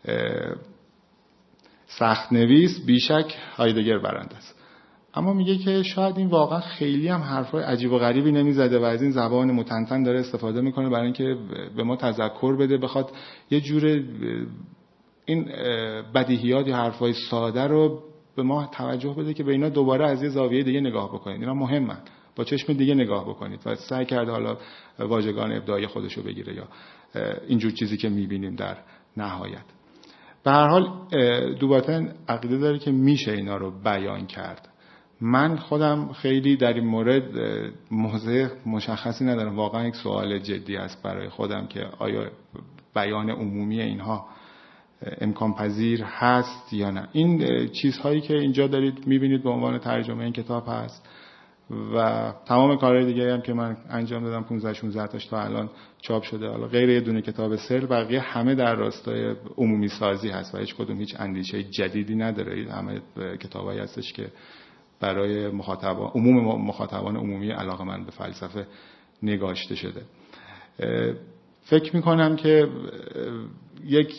B: سخت نویس بیشک هایدگر برنده است، اما میگه که شاید این واقعا خیلی هم حرفای عجیب و غریبی نمیزده و از این زبان متنتن داره استفاده میکنه برای اینکه به ما تذکر بده، بخواد یه جور این بدیهیات یا حرفای ساده رو به ما توجه بده که به اینا دوباره از یه زاویه دیگه نگاه بکنید، اینا مهمن، با چشم دیگه نگاه بکنید. و سعی کرده حالا واژگان ابداعی خودشو بگیره یا اینجور چیزی که میبینیم در نهایت. به هر حال دوباتن عقیده داره که میشه اینا رو بیان کرد. من خودم خیلی در این مورد موضع مشخصی ندارم. واقعا یک سوال جدی است برای خودم که آیا بیان عمومی اینها امکان پذیر هست یا نه. این چیزهایی که اینجا دارید میبینید به عنوان ترجمه این کتاب هست و تمام کارهای دیگه هم که من انجام دادم پانزده شانزده تاش تا الان چاپ شده. حالا غیر یه دونه کتاب سر، بقیه همه در راستای عمومی سازی هست و هیچ کدوم هیچ اندیشه جدیدی نداره. همه کتابایی هستش که برای مخاطبان عموم مخاطبان عمومی علاقه‌مند به فلسفه نگاشته شده. فکر میکنم که یک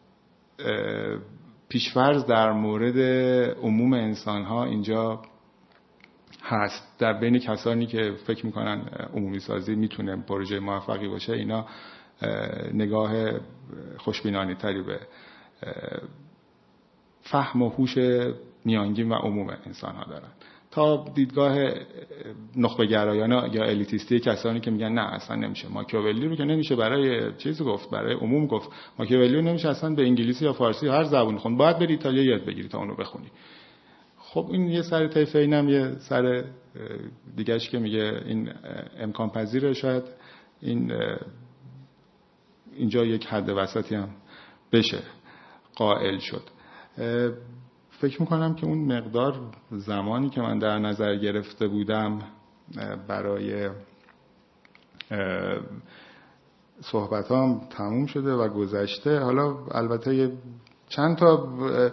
B: پیشفرض در مورد عموم انسان‌ها اینجا هست در بین کسانی که فکر میکنن عمومی سازی میتونه پروژه موفقی باشه. اینا نگاه خوشبینانه تری به فهم و هوش میانگین و عموم انسان‌ها دارن تا دیدگاه نخبه گرایانه یا الیتیستی کسانی که میگن نه اصلا نمیشه. ماکیاولی رو که نمیشه برای چیز گفت، برای عموم گفت. ماکیاولی رو نمیشه اصلا به انگلیسی یا فارسی یا هر زبانی خوند، باید بری ایتالیایی یاد بگیری تا اونو بخونی. خب این یه سر طیف، اینم یه سر دیگه‌اش که میگه این امکان پذیره. شاید این اینجا یک حد وسطی هم بشه قائل شد. فکر میکنم که اون مقدار زمانی که من در نظر گرفته بودم برای صحبتام تموم شده و گذشته. حالا البته چند تا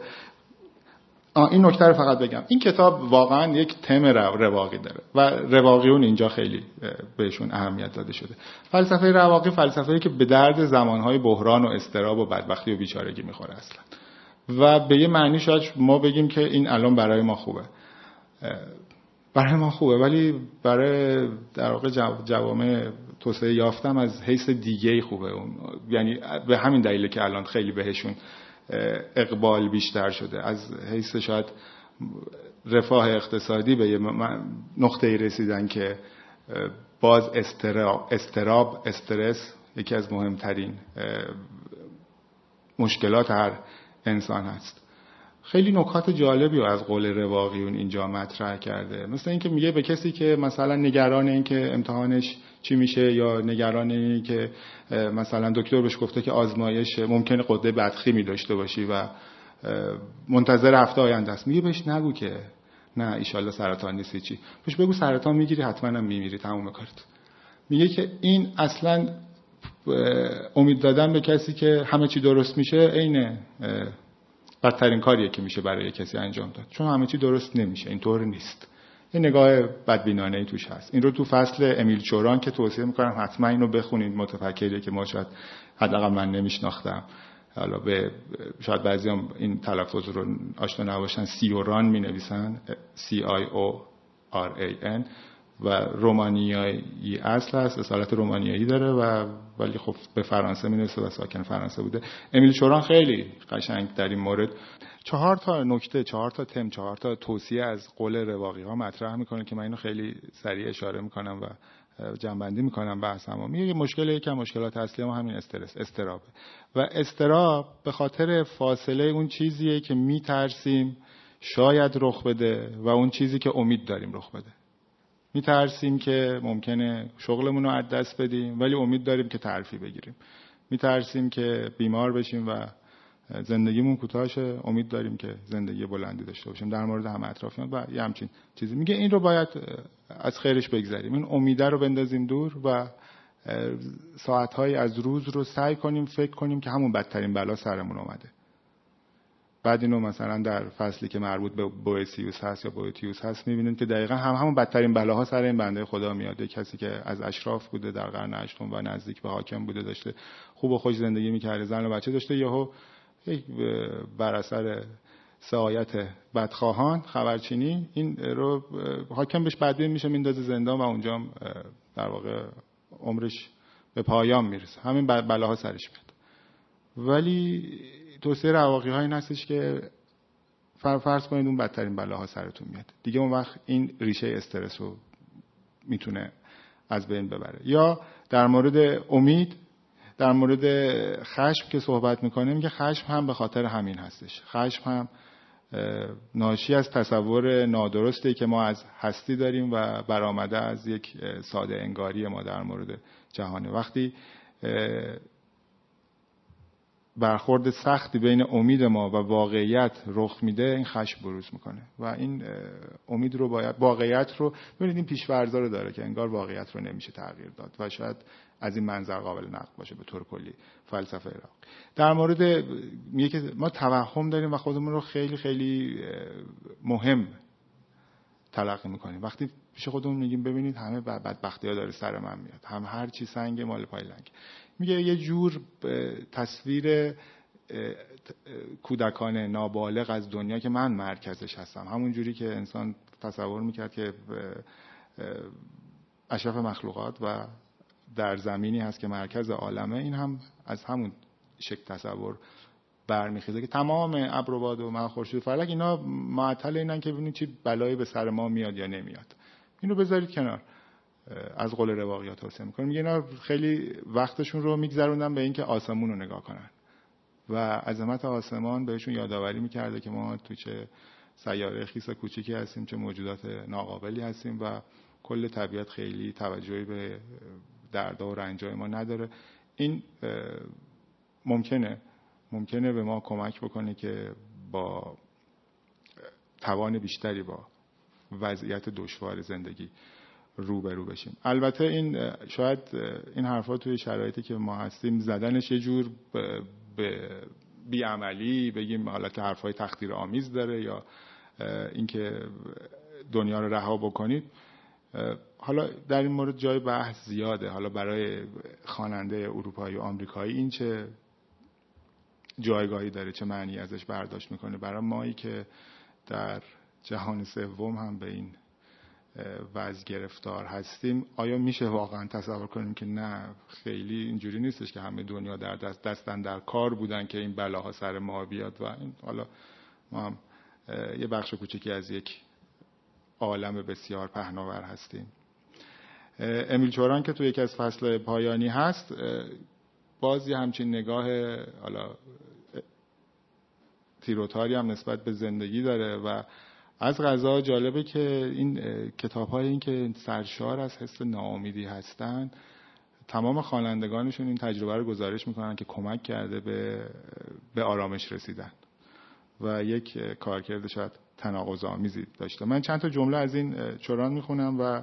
B: این نکته رو فقط بگم. این کتاب واقعا یک تم رواقی داره و رواقیون اینجا خیلی بهشون اهمیت داده شده. فلسفه رواقی فلسفه‌ای که به درد زمانهای بحران و اضطراب و بدبختی و بیچارگی میخوره اصلا. و به یه معنی شاید ما بگیم که این الان برای ما خوبه. برای ما خوبه ولی برای در واقع جوامع توسعه یافتم از حیث دیگه‌ای خوبه. یعنی به همین دلیله که الان خیلی بهشون اقبال بیشتر شده. از حیث شاید رفاه اقتصادی به یه نقطه‌ای رسیدن که باز استراب، استراب استرس یکی از مهمترین مشکلات هر انسان هست. خیلی نکات جالبی رو از قول رواقیون اینجا مطرح کرده. مثلا اینکه میگه به کسی که مثلا نگران این که امتحانش چی میشه یا نگران این که مثلا دکتر بهش گفته که آزمایش ممکنه قده بدخیمی داشته باشی و منتظر هفته آینده است، میگه بهش نگو که نه ایشالله سرطان نیستی چی، بهش بگو سرطان میگیری حتما هم میمیری تموم کارت. میگه که این اصلا امید دادن به کسی که همه چی درست میشه عین بدترین کاریه که میشه برای کسی انجام داد، چون همه چی درست نمیشه، اینطور نیست. این نگاه بدبینانه‌ای توش هست. این رو تو فصل امیل چوران که توصیه میکنم حتما اینو بخونید، متفکریه که ما شاید حداقل من نمیشناختم، حالا به شاید بعضیام این تلفظ رو آشنا نباشن، سیوران مینویسن سی آی او آر ای ان و رومانیایی اصل هست، اصالت رومانیایی داره و ولی خب به فرانسه مینویسه و ساکن فرانسه بوده. امیل چوران خیلی قشنگ در این مورد چهار تا نکته، چهار تا تم، چهار تا توصیه از قول رواقی ها مطرح میکنه که من اینو خیلی سریع اشاره میکنم و جنبندی میکنم بحثمو. میگه مشکل یکم مشکلات اصلی ما همین استرس، استرابه و استراب به خاطر فاصله اون چیزیه که میترسیم شاید رخ بده و اون چیزی که امید داریم رخ بده. میترسیم که ممکنه شغلمون رو از دست بدیم ولی امید داریم که ترفیع بگیریم. میترسیم که بیمار بشیم و زندگیمون کوتاه شه، امید داریم که زندگی بلندی داشته باشیم. در مورد همه اطرافیان و یه همچین چیزی میگه این رو باید از خیرش بگذریم، این امیده رو بندازیم دور و ساعت‌های از روز رو سعی کنیم فکر کنیم که همون بدترین بلا سرمون اومده. بعد اینو مثلا در فصلی که مربوط به بوئسیوس هست یا بوئتیوس هست می‌بینید که دقیقاً هم همون بدترین بلاها سر این بنده خدا میاد. کسی که از اشراف بوده در قرن هشتم و نزدیک به حاکم بوده، داشته خوب و خوش زندگی می‌کرده، زن و بچه داشته، یهو یک بر اثر سعایت بدخواهان خبرچینی این رو حاکم بهش بدبین میشه، میندازه زندان و اونجا در واقع عمرش به پایان میرسه. همین بلاها سرش میاد. ولی توصیه رواقی ها این هستش که فرض کنید اون بدترین بلاها سرتون میاد دیگه، اون وقت این ریشه استرس رو میتونه از بین ببره. یا در مورد امید در مورد خشم که صحبت میکنه میگه خشم هم به خاطر همین هستش. خشم هم ناشی از تصور نادرستی که ما از هستی داریم و برآمده از یک ساده انگاری ما در مورد جهانه. وقتی برخورد سختی بین امید ما و واقعیت رخ میده، این خشم بروز میکنه و این امید رو باید، واقعیت رو ببینید، این پیش‌فرضا رو داره که انگار واقعیت رو نمیشه تغییر داد و شاید از این منظر قابل نقد باشه به طور کلی فلسفه عراق. در مورد میگه که ما توهم داریم و خودمون رو خیلی خیلی مهم تلقی میکنیم. وقتی پیش خودمون میگیم ببینید همه بدبختی‌ها داره سر من میاد، هم هر چی سنگ مال پای لنگ. میگه یه جور تصویر کودکانه نابالغ از دنیا که من مرکزش هستم، همون جوری که انسان تصور میکرد که اشرف مخلوقات و در زمینی هست که مرکز عالمه، این هم از همون شکل تصور برمیخیزه که تمام ابر و باد و مه خورشید و فلک اینا معطل اینن که ببینید چی بلایی به سر ما میاد یا نمیاد. اینو بذارید کنار. از قول رواقیات توصیه میکنه، میگه اینا خیلی وقتشون رو میگذروندن به اینکه آسمون رو نگاه کنن و عظمت آسمان بهشون یادآوری میکرده که ما تو چه سیاره خیس کوچیکی هستیم، چه موجودات ناقابلی هستیم و کل طبیعت خیلی توجهی به دردها و رنجای ما نداره. این ممکنه ممکنه به ما کمک بکنه که با توان بیشتری با وضعیت دشوار زندگی روبرو بشیم. البته این شاید این حرفا توی شرایطی که ما هستیم زدنش یه جور به بیعملی بگیم حالت حرفای تحقیرآمیز داره یا اینکه دنیا رو رها بکنید. حالا در این مورد جای بحث زیاده. حالا برای خواننده اروپایی و آمریکایی این چه جایگاهی داره، چه معنی ازش برداشت میکنه. برای مایی که در جهان سوم هم به این وضع گرفتار هستیم، آیا میشه واقعا تصور کنیم که نه خیلی اینجوری نیستش که همه دنیا در دست دستن در کار بودن که این بلاها سر ما بیاد و این حالا ما هم یه بخش کوچکی از یک عالم بسیار پهناور هستیم. امیل چوران که تو یک از فصل پایانی هست باز یه همچین نگاه حالا تیروتاری هم نسبت به زندگی داره و از قضا جالبه که این کتاب‌های این که سرشار از حس ناامیدی هستن، تمام خوانندگانشون این تجربه رو گزارش میکنن که کمک کرده به به آرامش رسیدن و یک کارکرد شاید تناقض‌آمیزی داشته. من چند تا جمله از این چوران میخونم و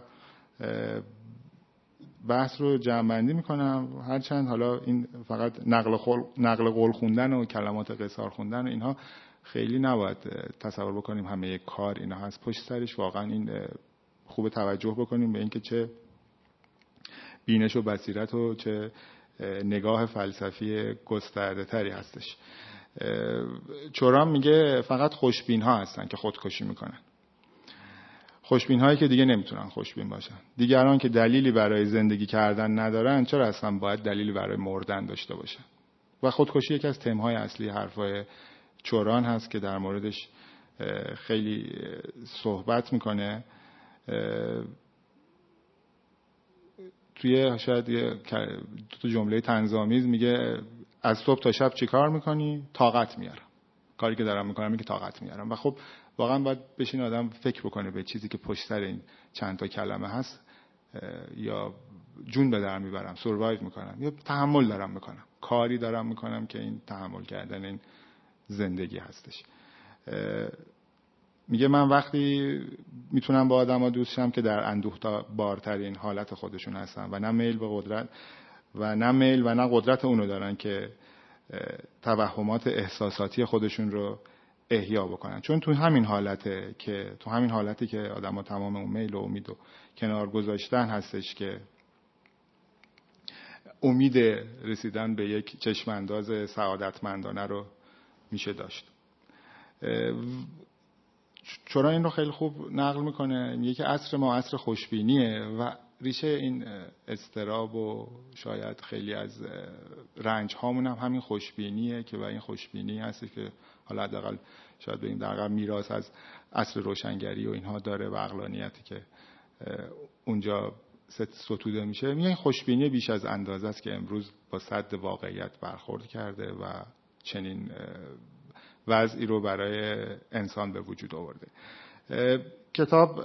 B: بحث رو جمع‌بندی میکنم، هرچند حالا این فقط نقل قول نقل قول خوندن و کلمات قصار خوندن و اینها خیلی نباید تصور بکنیم همه یک کار اینا هست. پشت سرش واقعا این خوب توجه بکنیم به اینکه چه بینش و بصیرت و چه نگاه فلسفی گسترده تری هستش. چوران میگه فقط خوشبین ها هستن که خودکشی میکنن. خوشبین هایی که دیگه نمیتونن خوشبین باشن. دیگران که دلیلی برای زندگی کردن ندارن چرا اصلا باید دلیلی برای مردن داشته باشن؟ و خودکشی یکی از تمهای اصلی حرفای چوران هست که در موردش خیلی صحبت میکنه. توی شاید یه دو جمله طنزآمیز میگه از صبح تا شب چی کار میکنی؟ طاقت میارم. کاری که دارم میکنم اینه که طاقت میارم. و خب واقعا باید بشین آدم فکر بکنه به چیزی که پشت سر این چند تا کلمه هست. یا جون به در میبرم، سروایو میکنم، یا تحمل دارم میکنم، کاری دارم میکنم که این تحمل کردن این زندگی هستش. میگه من وقتی میتونم با آدما دوست شم که در اندوه بارترین حالت خودشون هستن و نه میل به قدرت و نه میل و نه قدرت اونو دارن که توهمات احساساتی خودشون رو احیا بکنن. چون تو همین حالته که تو همین حالتی که آدما تمام اون میل و امید و کنار گذاشتن هستش که امید رسیدن به یک چشم انداز سعادتمندانه رو میشه داشت. چرا این رو خیلی خوب نقل میکنه، میگه که عصر ما عصر خوشبینیه و ریشه این اضطراب و شاید خیلی از رنج هامون هم همین خوشبینیه که و این خوشبینی هستی که حالا حداقل شاید بگیم در واقع میراث از عصر روشنگری و اینها داره و عقلانیتی که اونجا ستوده میشه، میگن خوشبینی بیش از اندازه است که امروز با سد واقعیت برخورد کرده و چنین وضعی رو برای انسان به وجود آورده. کتاب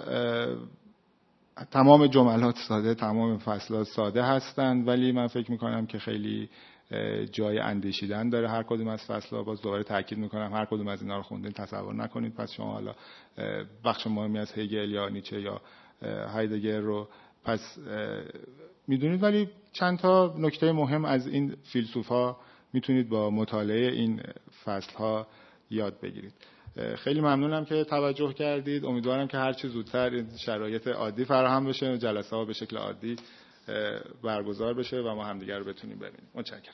B: تمام جملات ساده، تمام فصلات ساده هستند، ولی من فکر میکنم که خیلی جای اندیشیدن داره هر کدوم از فصل‌ها. باز دوباره تاکید میکنم هر کدوم از اینا رو خوندین تصور نکنید پس شما حالا بخش مهمی از هگل یا نیچه یا هایدگر رو پس میدونید، ولی چند تا نکته مهم از این فیلسوفا میتونید با مطالعه این فصل‌ها یاد بگیرید. خیلی ممنونم که توجه کردید. امیدوارم که هر چه زودتر این شرایط عادی فراهم بشه و جلسه ها به شکل عادی برگزار بشه و ما همدیگر رو بتونیم ببینیم. متشکرم.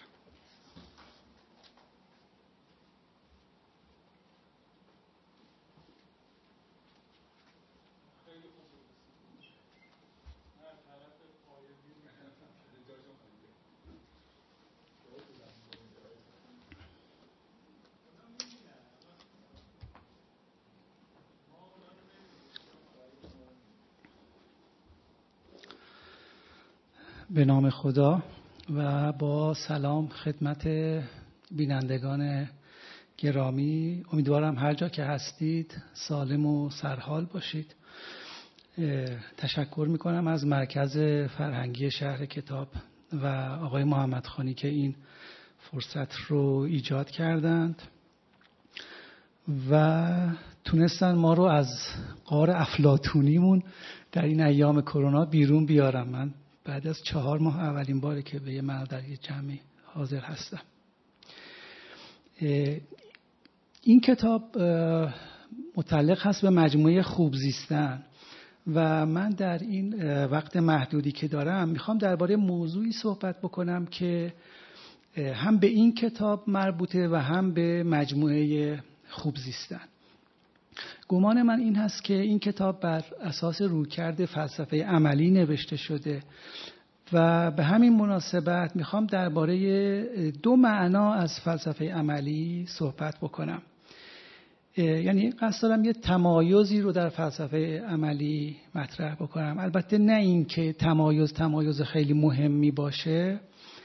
C: به نام خدا و با سلام خدمت بینندگان گرامی. امیدوارم هر جا که هستید سالم و سرحال باشید. تشکر میکنم از مرکز فرهنگی شهر کتاب و آقای محمد خانی که این فرصت رو ایجاد کردند و تونستن ما رو از غار افلاطونیمون در این ایام کرونا بیرون بیارم. من بعد از چهار ماه اولین باره که به یه مرد در یه جمعی حاضر هستم. این کتاب متعلق هست به مجموعه خوب زیستن و من در این وقت محدودی که دارم میخوام درباره موضوعی صحبت بکنم که هم به این کتاب مربوطه و هم به مجموعه خوب زیستن. گمان من این هست که این کتاب بر اساس رویکرد فلسفه عملی نوشته شده و به همین مناسبت میخوام درباره دو معنا از فلسفه عملی صحبت بکنم. یعنی قصد دارم یه تمایزی رو در فلسفه عملی مطرح بکنم. البته نه این که تمایز تمایز خیلی مهمی باشه،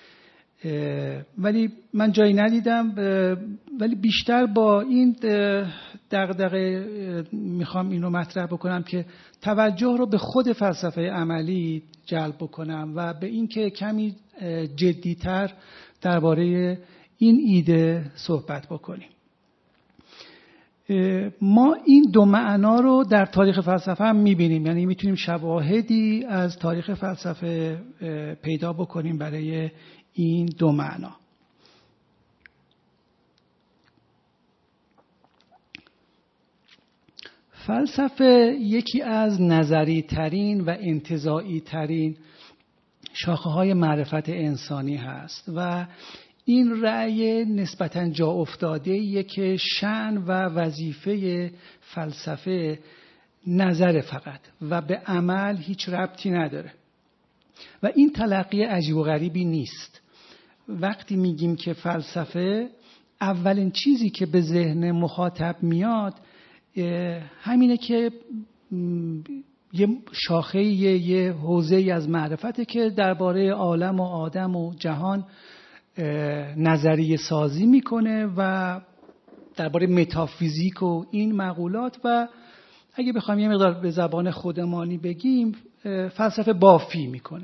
C: ولی من جایی ندیدم، ولی بیشتر با این دغدغه میخوام این رو مطرح بکنم که توجه رو به خود فلسفه عملی جلب بکنم و به این که کمی جدیتر درباره این ایده صحبت بکنیم. ما این دو معنا رو در تاریخ فلسفه هم میبینیم، یعنی میتونیم شواهدی از تاریخ فلسفه پیدا بکنیم برای این دو معنا. فلسفه یکی از نظری ترین و انتزاعی ترین شاخه های معرفت انسانی هست و این رأی نسبتاً جا افتاده یه که شأن و وظیفه فلسفه نظر فقط و به عمل هیچ ربطی نداره و این تلقی عجیب و غریبی نیست. وقتی میگیم که فلسفه، اولین چیزی که به ذهن مخاطب میاد همینه که یه شاخه یه حوزه‌ای از معرفته که درباره عالم و آدم و جهان نظریه سازی میکنه و درباره متافیزیک و این مقولات و اگه بخوایم یه مقدار به زبان خودمانی بگیم فلسفه بافی میکنه.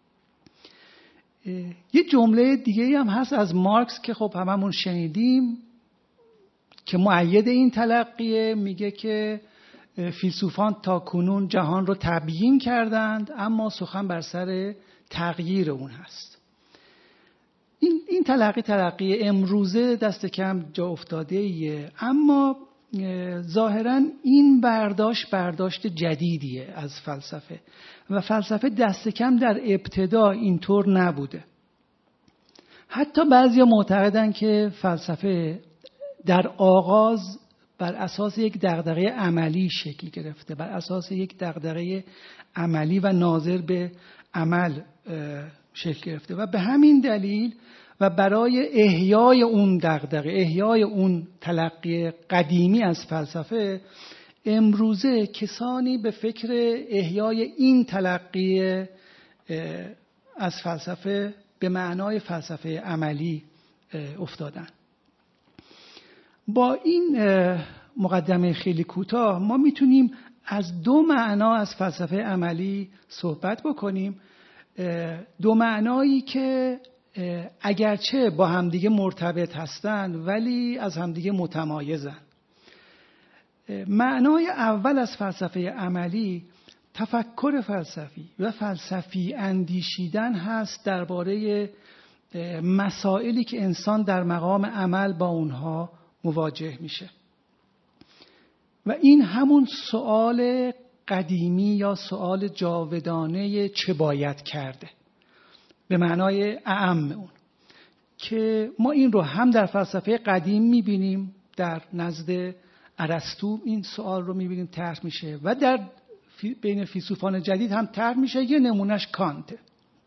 C: یه جمله دیگه هم هست از مارکس که خب هممون شنیدیم که مؤید این تلقیه، میگه که فیلسوفان تا کنون جهان رو تبیین کردند اما سخن بر سر تغییر اون هست. این این تلقی تلقی امروزه دست کم جا افتاده ایه، اما ظاهراً این برداشت برداشت جدیدیه از فلسفه و فلسفه دست کم در ابتدا اینطور نبوده. حتی بعضیا معتقدن که فلسفه در آغاز بر اساس یک دغدغه عملی شکل گرفته، بر اساس یک دغدغه عملی و ناظر به عمل شکل گرفته و به همین دلیل و برای احیای اون دغدغه، احیای اون تلقی قدیمی از فلسفه، امروزه کسانی به فکر احیای این تلقی از فلسفه به معنای فلسفه عملی افتادن. با این مقدمه خیلی کوتاه ما میتونیم از دو معنا از فلسفه عملی صحبت بکنیم، دو معنایی که اگرچه با همدیگه مرتبط هستند ولی از همدیگه متمایزن. معنای اول از فلسفه عملی تفکر فلسفی و فلسفی اندیشیدن هست درباره مسائلی که انسان در مقام عمل با اونها مواجه میشه و این همون سؤال قدیمی یا سؤال جاودانه چه باید کرده به معنای اعم اون، که ما این رو هم در فلسفه قدیم میبینیم، در نزد ارسطو این سؤال رو میبینیم طرح میشه و در بین فیلسوفان جدید هم طرح میشه. یه نمونهش کانته.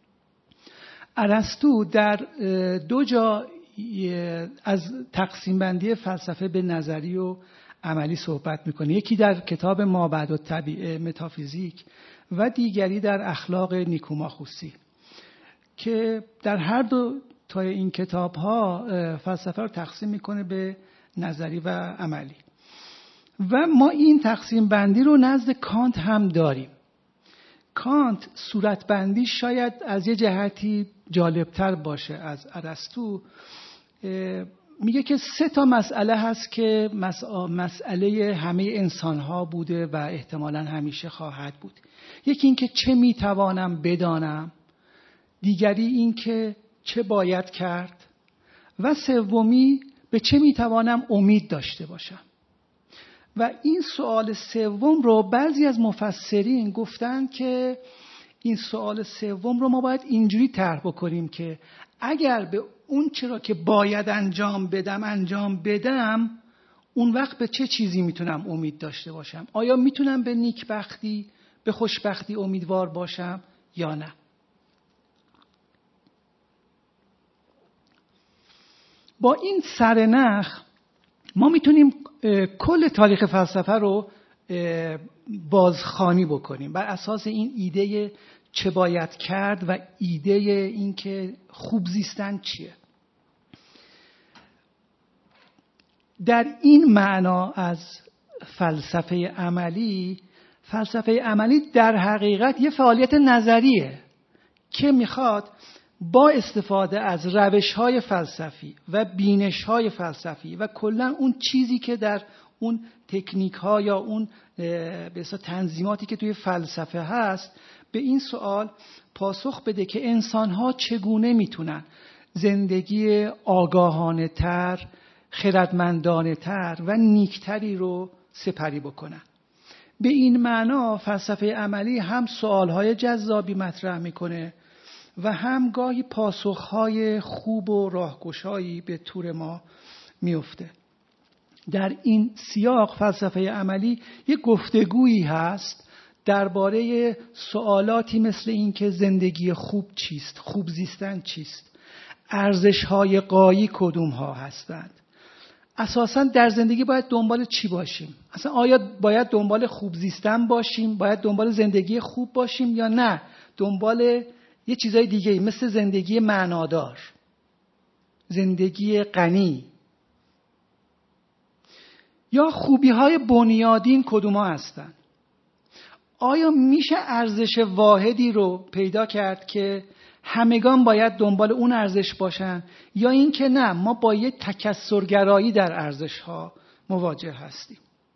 C: ارسطو در دو جا از تقسیم بندی فلسفه به نظری و عملی صحبت میکنه، یکی در کتاب مابعد الطبیعه متافیزیک و دیگری در اخلاق نیکوماخوسی، که در هر دو تا این کتاب ها فلسفه رو تقسیم میکنه به نظری و عملی و ما این تقسیم بندی رو نزد کانت هم داریم. کانت صورت بندی شاید از یه جهتی جالبتر باشه از ارسطو. میگه که سه تا مسئله هست که مسئله همه انسان ها بوده و احتمالاً همیشه خواهد بود. یکی این که چه میتوانم بدانم، دیگری این که چه باید کرد و سومی به چه میتوانم امید داشته باشم. و این سوال سوم رو بعضی از مفسرین گفتن که این سوال سوم رو ما باید اینجوری طرح بکنیم که اگر به اون چرا که باید انجام بدم انجام بدم، اون وقت به چه چیزی میتونم امید داشته باشم؟ آیا میتونم به نیکبختی، به خوشبختی امیدوار باشم یا نه؟ با این سرنخ ما میتونیم کل تاریخ فلسفه رو بازخوانی بکنیم بر اساس این ایده چه باید کرد و ایده این که خوب زیستن چیه. در این معنا از فلسفه عملی، فلسفه عملی در حقیقت یه فعالیت نظریه که میخواد با استفاده از روش‌های فلسفی و بینش‌های فلسفی و کلاً اون چیزی که در اون تکنیک‌ها یا اون به اصطلاح تنظیماتی که توی فلسفه هست به این سوال پاسخ بده که انسان‌ها چگونه میتونن زندگی آگاهانه‌تر، خردمندانه‌تر و نیکتری رو سپری بکنن. به این معنا فلسفه عملی هم سوال‌های جذابی مطرح میکنه و هم گاهی پاسخهای خوب و راهگشایی به طور ما میفته. در این سیاق فلسفه عملی یک گفتگویی هست درباره سوالاتی مثل این که زندگی خوب چیست، خوب زیستن چیست، ارزش‌های غایی کدوم ها هستند، اساساً در زندگی باید دنبال چی باشیم، اصلا آیا باید دنبال خوب زیستن باشیم، باید دنبال زندگی خوب باشیم یا نه دنبال یه چیزای دیگه مثل زندگی معنادار، زندگی غنی، یا خوبی‌های بنیادین کدوما هستن؟ آیا میشه ارزش واحدی رو پیدا کرد که همگان باید دنبال اون ارزش باشن، یا این که نه ما با یه تکثرگرایی در ارزش‌ها مواجه هستیم؟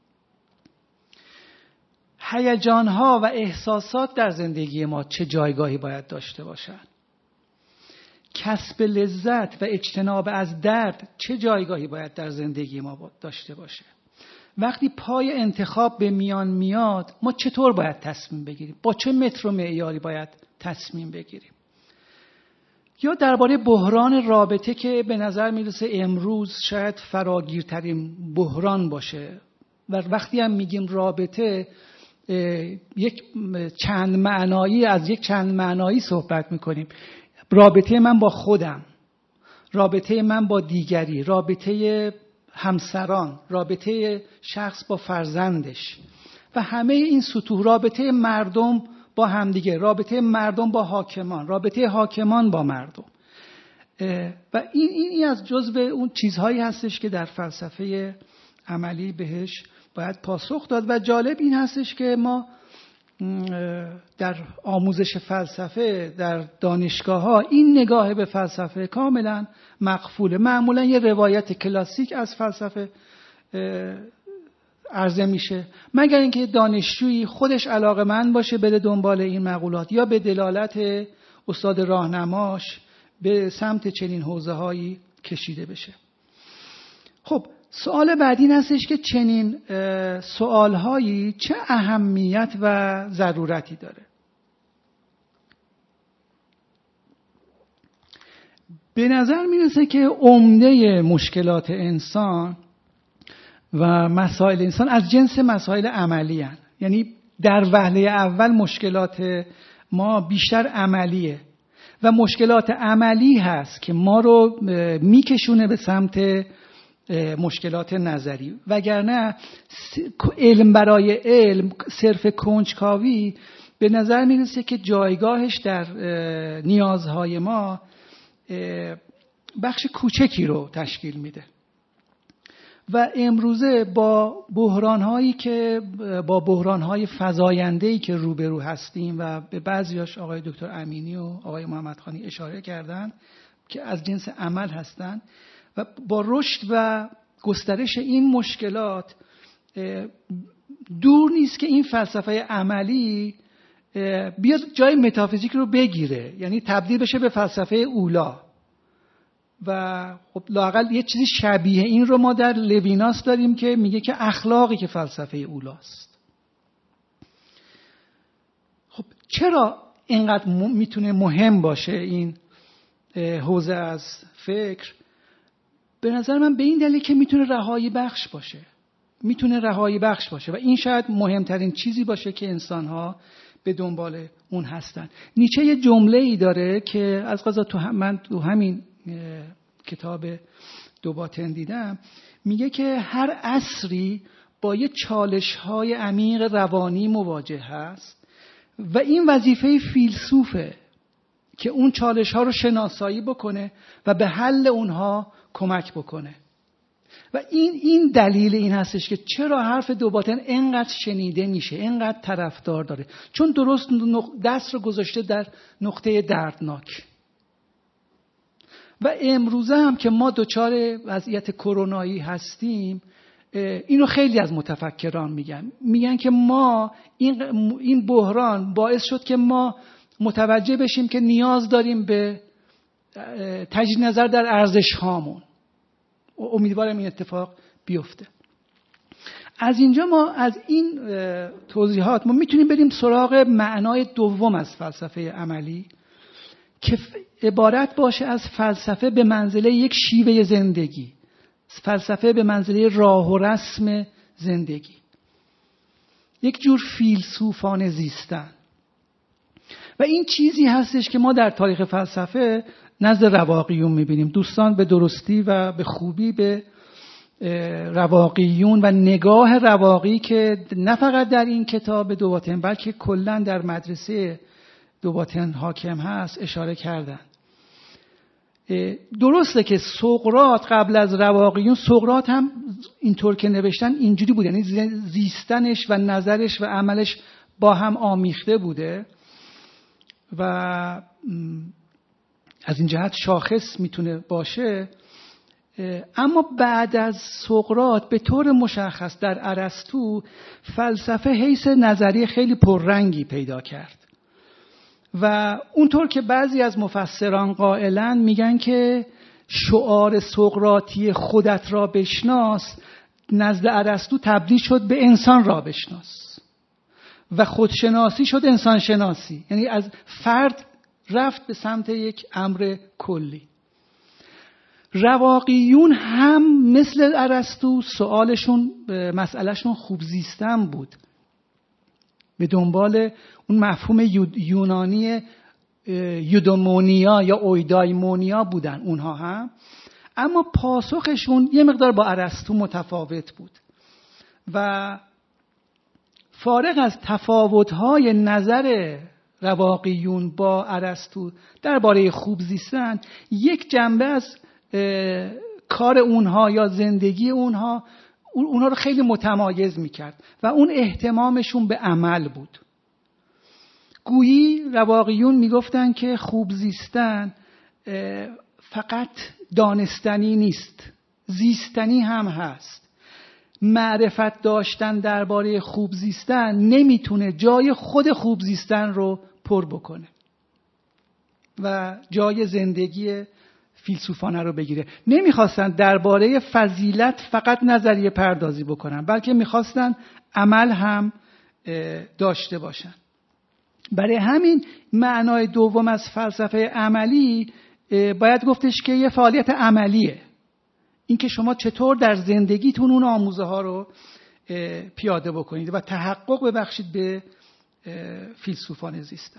C: هیجان‌ها و احساسات در زندگی ما چه جایگاهی باید داشته باشن؟ کسب لذت و اجتناب از درد چه جایگاهی باید در زندگی ما داشته باشه؟ وقتی پای انتخاب به میان میاد ما چطور باید تصمیم بگیریم؟ با چه متر و معیاری باید تصمیم بگیریم؟ یا درباره بحران رابطه که به نظر میرسه امروز شاید فراگیرترین بحران باشه و وقتی هم میگیم رابطه یک چند معنایی از یک چند معنایی صحبت میکنیم. رابطه من با خودم، رابطه من با دیگری، رابطه همسران، رابطه شخص با فرزندش و همه این سطوح، رابطه مردم با همدیگه، رابطه مردم با حاکمان، رابطه حاکمان با مردم. و این این از جزو اون چیزهایی هستش که در فلسفه عملی بهش باید پاسخ داد. و جالب این هستش که ما در آموزش فلسفه در دانشگاه ها این نگاه به فلسفه کاملا مغفوله. معمولا یه روایت کلاسیک از فلسفه عرضه میشه، مگر اینکه دانشجویی خودش علاقه‌مند باشه بره دنبال این مقولات یا به دلالت استاد راهنماش به سمت چنین حوزه‌هایی کشیده بشه. خب سوال بعدی این هستش که چنین سوال‌هایی چه اهمیت و ضرورتی داره؟ به نظر میرسه که عمده مشکلات انسان و مسائل انسان از جنس مسائل عملی هستند. یعنی در وهله اول مشکلات ما بیشتر عملیه و مشکلات عملی هست که ما رو میکشونه به سمت مشکلات نظری. وگرنه علم برای علم، صرف کنجکاوی، به نظر میرسه که جایگاهش در نیازهای ما بخش کوچکی رو تشکیل میده. و امروزه با بحران‌هایی که با بحران‌های فزاینده‌ای که روبرو هستیم و به بعضیاش آقای دکتر امینی و آقای محمدخانی اشاره کردن که از جنس عمل هستند، و با رشد و گسترش این مشکلات دور نیست که این فلسفه عملی بیاد جای متافیزیک رو بگیره، یعنی تبدیل بشه به فلسفه اولا. و خب لااقل یه چیزی شبیه این رو ما در لویناس داریم که میگه که اخلاقی که فلسفه اولاست. خب چرا اینقدر میتونه مهم باشه این حوزه از فکر؟ به نظر من به این دلیل که میتونه رهایی بخش باشه. میتونه رهایی بخش باشه و این شاید مهمترین چیزی باشه که انسان‌ها به دنبال اون هستن. نیچه یه جمله‌ای داره که از قضا تو هم من تو همین کتاب دو باطن دیدم، میگه که هر عصری با یه چالش‌های عمیق روانی مواجه هست و این وظیفه فیلسوفه که اون چالش‌ها رو شناسایی بکنه و به حل اونها کمک بکنه. و این این دلیل این هستش که چرا حرف دو باطن اینقدر شنیده میشه، اینقدر طرفدار داره، چون درست دست رو گذاشته در نقطه دردناک. و امروزه هم که ما دچار وضعیت کرونایی هستیم، اینو خیلی از متفکران میگن میگن که ما این این بحران باعث شد که ما متوجه بشیم که نیاز داریم به تجدید نظر در ارزش هامون. امیدوارم این اتفاق بیفته. از اینجا ما از این توضیحات ما میتونیم بریم سراغ معنای دوم از فلسفه عملی که عبارت باشه از فلسفه به منزله یک شیوه زندگی، فلسفه به منزله راه و رسم زندگی، یک جور فیلسوفانه زیستن. و این چیزی هستش که ما در تاریخ فلسفه نزد رواقیون میبینیم. دوستان به درستی و به خوبی به رواقیون و نگاه رواقی که نه فقط در این کتاب دو باطن بلکه کلا در مدرسه دو باطن حاکم هست اشاره کردن. درسته که سقراط قبل از رواقیون، سقراط هم اینطور که نوشتن اینجوری بود، یعنی زیستنش و نظرش و عملش با هم آمیخته بوده و از این جهت شاخص میتونه باشه. اما بعد از سقراط به طور مشخص در ارسطو فلسفه حیث نظریه خیلی پررنگی پیدا کرد و اونطور که بعضی از مفسران قائلن میگن که شعار سقراطی خودت را بشناس نزد ارسطو تبدیل شد به انسان را بشناس و خودشناسی شد انسان شناسی، یعنی از فرد رفت به سمت یک امر کلی. رواقیون هم مثل ارسطو سوالشون مسئلهشون خوب زیستن بود، به دنبال اون مفهوم یونانی یودومونیا یا اویدایمونیا بودن اونها هم، اما پاسخشون یه مقدار با ارسطو متفاوت بود و فارغ از تفاوت‌های نظر رواقیون با ارسطو درباره خوب زیستن، یک جنبه از کار اونها یا زندگی اونها اونها رو خیلی متمایز میکرد و اون اهتمامشون به عمل بود. گویی رواقیون میگفتن که خوب زیستن فقط دانستنی نیست، زیستنی هم هست. معرفت داشتن درباره خوب زیستن نمیتونه جای خود خوب زیستن رو پر بکنه و جای زندگی فیلسوفانه رو بگیره. نمیخواستن درباره فضیلت فقط نظریه پردازی بکنن، بلکه میخواستن عمل هم داشته باشن. برای همین معنای دوم از فلسفه عملی باید گفتش که یه فعالیت عملیه، این که شما چطور در زندگیتون اون آموزه ها رو پیاده بکنید و تحقق ببخشید به فیلسوفانه زیستن.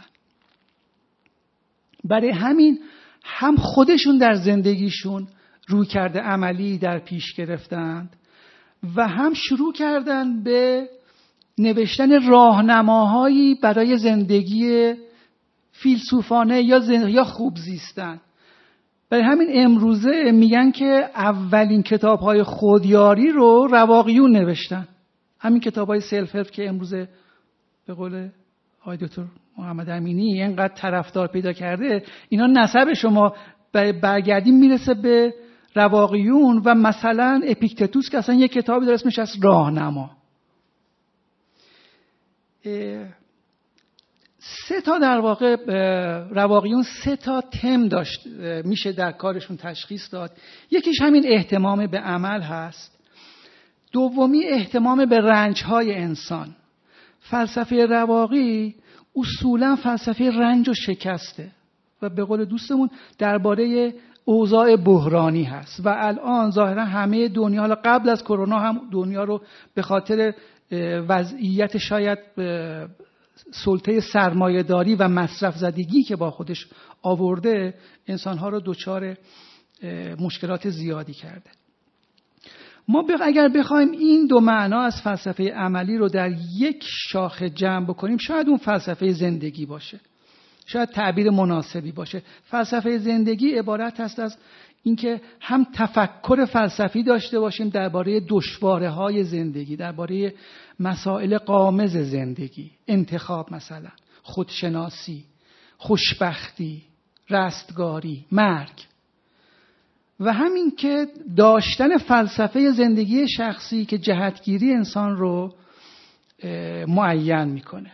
C: برای همین هم خودشون در زندگیشون رویکرد عملی در پیش گرفتند و هم شروع کردن به نوشتن راهنماهایی برای زندگی فیلسوفانه یا زندگی یا خوب زیستن. برای همین امروزه میگن که اولین کتاب‌های خودیاری رو رواقیون نوشتن. همین کتاب‌های سلف هلپ که امروزه به قول آقای دکتر محمد امینی اینقدر طرفدار پیدا کرده، اینا نسب شما برگردیم میرسه به رواقیون و مثلا اپیکتتوس که اصلا یک کتابی داره اسمش از راهنما. سه تا در واقع رواقیون سه تا تم داشت میشه در کارشون تشخیص داد. یکیش همین اهتمام به عمل هست، دومی اهتمام به رنج‌های انسان. فلسفه رواقی اصولا فلسفه رنج و شکسته و به قول دوستمون درباره اوضاع بحرانی هست و الان ظاهرا همه دنیا، حالا قبل از کرونا هم دنیا رو به خاطر وضعیت شاید سلطه سرمایه‌داری و مصرف زدگی که با خودش آورده انسان‌ها رو دچار مشکلات زیادی کرده. ما اگر بخوایم این دو معنا از فلسفه عملی رو در یک شاخه جمع بکنیم، شاید اون فلسفه زندگی باشه، شاید تعبیر مناسبی باشه. فلسفه زندگی عبارت است از اینکه هم تفکر فلسفی داشته باشیم درباره دشواره‌های زندگی، درباره مسائل غامض زندگی، انتخاب مثلا، خودشناسی، خوشبختی، رستگاری، مرگ، و همین که داشتن فلسفه زندگی شخصی که جهتگیری انسان رو معین میکنه.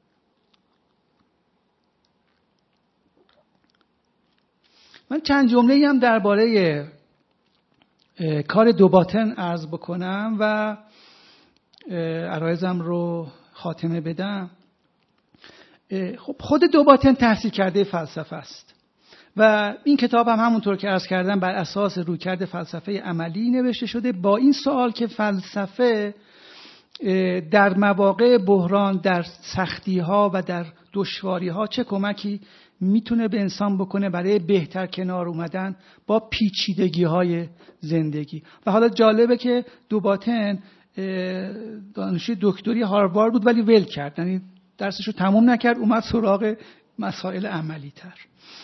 C: من چند جمله‌ای هم درباره کار دوباتن عرض بکنم و عرایزم رو خاتمه بدم. خب خود دوباتن تحصیل کرده فلسفه است و این کتاب هم همونطور که عرض کردم بر اساس رویکرد فلسفه عملی نوشته شده، با این سوال که فلسفه در مواقع بحران، در سختی‌ها و در دشواری‌ها چه کمکی میتونه به انسان بکنه برای بهتر کنار اومدن با پیچیدگی‌های زندگی. و حالا جالبه که دوباتن دانشجوی دکتری هاروارد بود ولی ول کرد، یعنی درسشو تموم نکرد، اومد سراغ مسائل عملی تر.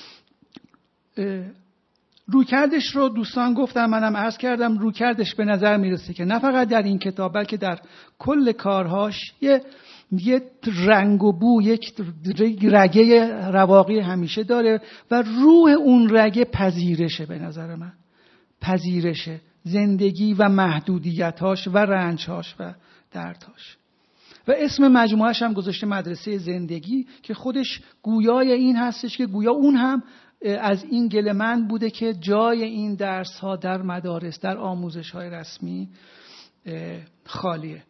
C: رویکردش رو دوستان گفتم، منم عرض کردم، رویکردش به نظر میرسه که نه فقط در این کتاب بلکه در کل کارهاش یه یه رنگ و بو، یک رگه رواقی همیشه داره و روح اون رگه پذیرشه. به نظر من پذیرشه زندگی و محدودیتاش و رنجهاش و دردهاش. و اسم مجموعهش هم گذاشته مدرسه زندگی که خودش گویای این هستش که گویا اون هم از این گله‌مند بوده که جای این درس ها در مدارس، در آموزش های رسمی خالیه.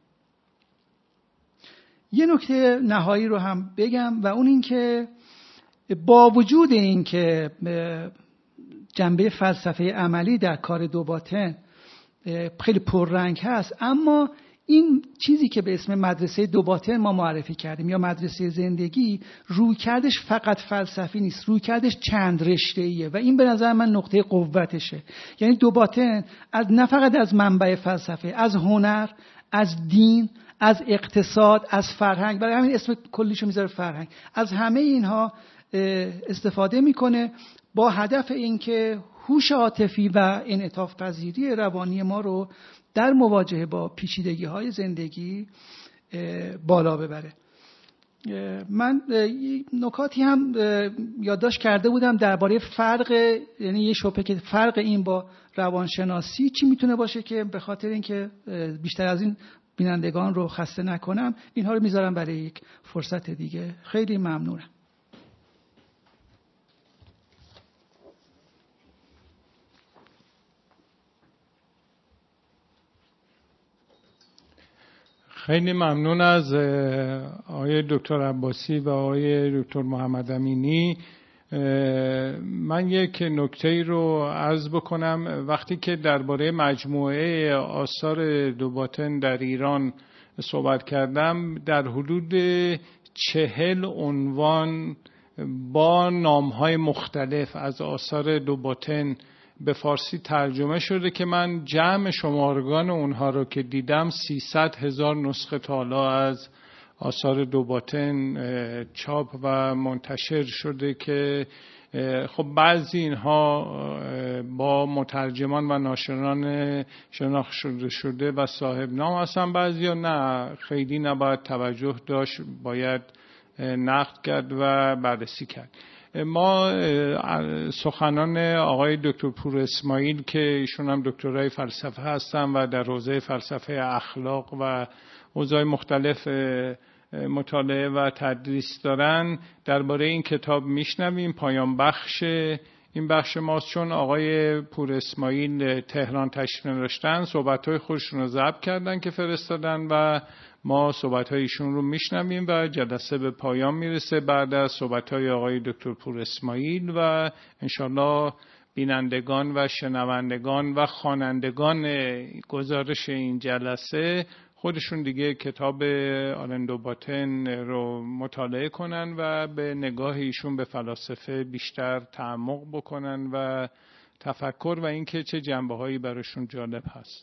C: یه نکته نهایی رو هم بگم و اون این که با وجود این که جنبه فلسفه عملی در کار دوباتن خیلی پررنگ هست، اما این چیزی که به اسم مدرسه دوباتن ما معرفی کردیم یا مدرسه زندگی، رویکردش فقط فلسفی نیست، رویکردش چند رشته‌ایه و این به نظر من نقطه قوتشه. یعنی دوباتن از نه فقط از منبع فلسفه، از هنر، از دین، از اقتصاد، از فرهنگ، برای همین اسم کلیشو میذاره فرهنگ، از همه اینها استفاده میکنه با هدف اینکه هوش عاطفی و انعطاف پذیری روانی ما رو در مواجهه با پیچیدگی‌های زندگی بالا ببره. من نکاتی هم یادداشت کرده بودم درباره فرق، یعنی یه شبهه که فرق این با روانشناسی چی میتونه باشه، که به خاطر اینکه بیشتر از این بینندگان رو خسته نکنم اینها رو میذارم برای یک فرصت دیگه. خیلی ممنونم.
A: خیلی ممنون از آقای دکتر عباسی و آقای دکتر محمد امینی. من یک نکته رو عرض بکنم. وقتی که درباره مجموعه آثار دو باطن در ایران صحبت کردم، در حدود چهل عنوان با نامهای مختلف از آثار دو باطن به فارسی ترجمه شده که من جمع شمارگان اونها رو که دیدم سیصد هزار نسخه تا حالا از آثار دو باطن چاپ و منتشر شده که خب بعضی اینها با مترجمان و ناشران شناخته شده شده و صاحب نام هستن، بعضی ها نه، خیلی نباید توجه داشت، باید نقد کرد و بررسی کرد. ما سخنان آقای دکتر پور اسماعیل که ایشون هم دکترای فلسفه هستن و در حوزه فلسفه اخلاق و حوزه‌های مختلف مطالعه و تدریس دارن، درباره این کتاب میشنویم. پایان بخش این بخش ماست، چون آقای پور اسماعیل تهران تشریف نداشتن، صحبت‌های خودشون رو ضبط کردن که فرستادن و ما صحبت‌های ایشون رو میشنویم و جلسه به پایان میرسه بعد از صحبت‌های آقای دکتر پور اسماعیل و انشالله بینندگان و شنوندگان و خوانندگان گزارش این جلسه خودشون دیگه کتاب آلن باطن رو مطالعه کنن و به نگاه ایشون به فلاسفه بیشتر تعمق بکنن و تفکر و اینکه چه جنبه‌هایی براشون جالب هست.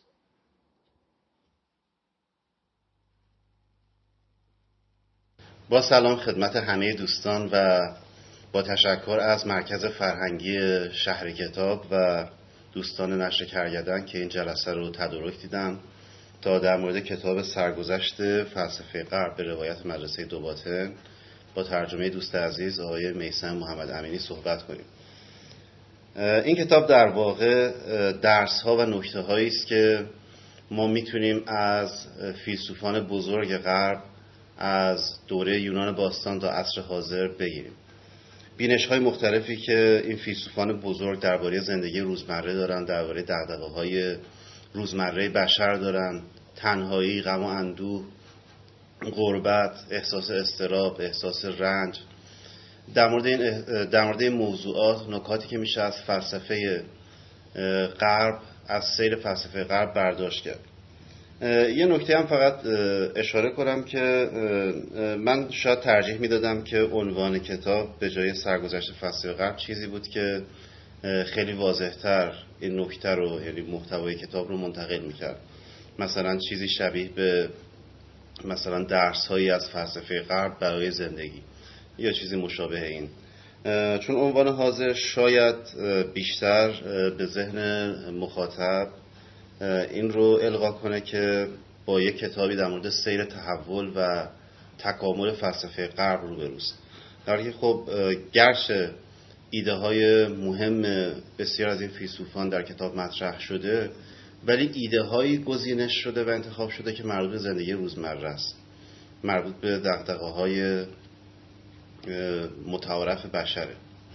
D: با سلام خدمت همه دوستان و با تشکر از مرکز فرهنگی شهر کتاب و دوستان نشر کرگدن که این جلسه رو تدارک دیدن تا در مورد کتاب سرگذشت فلسفه غرب به روایت مدرسه دو باطن با ترجمه دوست عزیز آقای میثم محمد امینی صحبت کنیم. این کتاب در واقع درس ها و نکته هایی است که ما میتونیم از فیلسوفان بزرگ غرب از دوره یونان باستان تا عصر حاضر بگیریم. بینش های مختلفی که این فیلسوفان بزرگ درباره زندگی روزمره دارن، درباره دغدغه‌های روزمره بشر دارن، تنهایی، غم و اندوه، غربت، احساس اضطراب، احساس رنج. در مورد این در مورد این موضوعات نکاتی که میشه از فلسفه غرب، از سیر فلسفه غرب برداشت کرد. یه نکته هم فقط اشاره کنم که من شاید ترجیح میدادم که عنوان کتاب به جای سرگذشت فلسفه غرب چیزی بود که خیلی واضح‌تر این نکته رو، یعنی محتوای کتاب رو منتقل میکرد. مثلا چیزی شبیه به مثلا درس‌هایی از فلسفه غرب برای زندگی یا چیزی مشابه این، چون عنوان حاضر شاید بیشتر به ذهن مخاطب این رو القا کنه که با یک کتابی در مورد سیر تحول و تکامل فلسفه غرب روبروست، در حالی که خب گرچه ایده های مهم بسیار از این فیلسوفان در کتاب مطرح شده، ولی ایده هایی گزینش شده و انتخاب شده که مربوط به زندگی روزمره است، مربوط به دغدغه های متعارف بشره.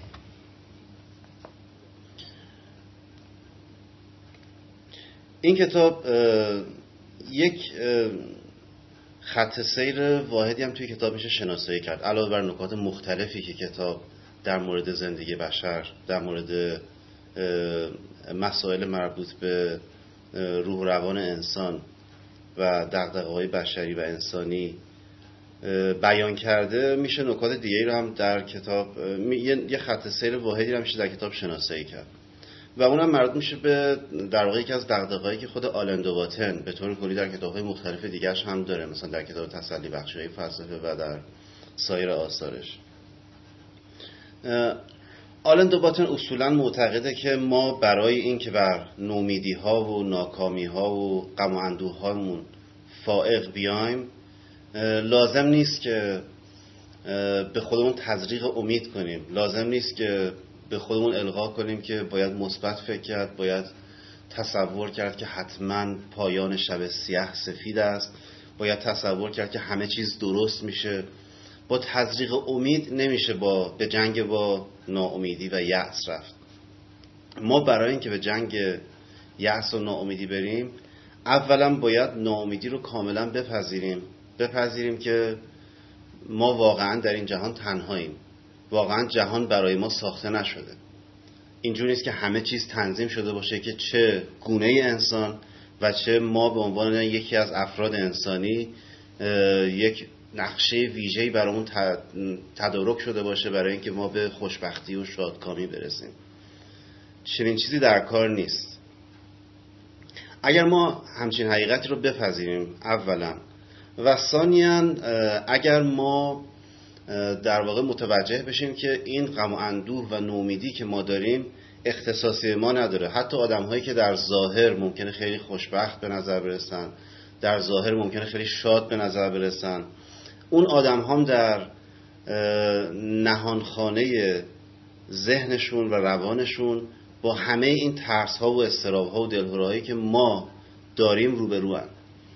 D: این کتاب یک خط سیر واحدی هم توی کتاب میشه شناسایی کرد، علاوه بر نکات مختلفی که کتاب در مورد زندگی بشر، در مورد مسائل مربوط به روح و روان انسان و دغدغه‌های بشری و انسانی بیان کرده. میشه نکات دیگه‌ای رو هم در کتاب، یه خط سیر واحدی رو میشه در کتاب شناسایی کرد. و اونم مربوط میشه به در واقع یکی از دغدغه‌هایی که خود آلن دو باتن به طور کلی در کتاب‌های مختلف دیگرش هم داره، مثلا در کتاب تسلی بخشی‌های فلسفه و در سایر آثارش. آلن دو باتن اصولاً معتقده که ما برای این که بر نومیدی‌ها و ناکامی‌ها و غم و اندوه‌هامون فائق بیایم لازم نیست که به خودمون تزریق امید کنیم، لازم نیست که به خودمون القا کنیم که باید مثبت فکر کرد، باید تصور کرد که حتما پایان شب سیاه سفید است، باید تصور کرد که همه چیز درست میشه. با تزریق امید نمیشه با به جنگ با ناامیدی و یأس رفت. ما برای اینکه به جنگ یأس و ناامیدی بریم اولا باید ناامیدی رو کاملا بپذیریم بپذیریم که ما واقعا در این جهان تنهاییم، واقعا جهان برای ما ساخته نشده. اینجوری نیست که همه چیز تنظیم شده باشه که چه گونه انسان و چه ما به عنوان یکی از افراد انسانی یک نقشه ویژه‌ای برامون تدارک شده باشه برای اینکه ما به خوشبختی و شادکامی برسیم. چنین چیزی در کار نیست. اگر ما همچین حقیقتی رو بپذیریم اولا، و ثانیاً اگر ما در واقع متوجه بشیم که این غم و اندوه و نومیدی که ما داریم اختصاصی ما نداره، حتی آدم هایی که در ظاهر ممکنه خیلی خوشبخت به نظر برسن، در ظاهر ممکنه خیلی شاد به نظر برسن، اون آدم هم در نهانخانه ذهنشون و روانشون با همه این ترس ها و اضطراب ها و دلهرهایی که ما داریم روبرو هستند.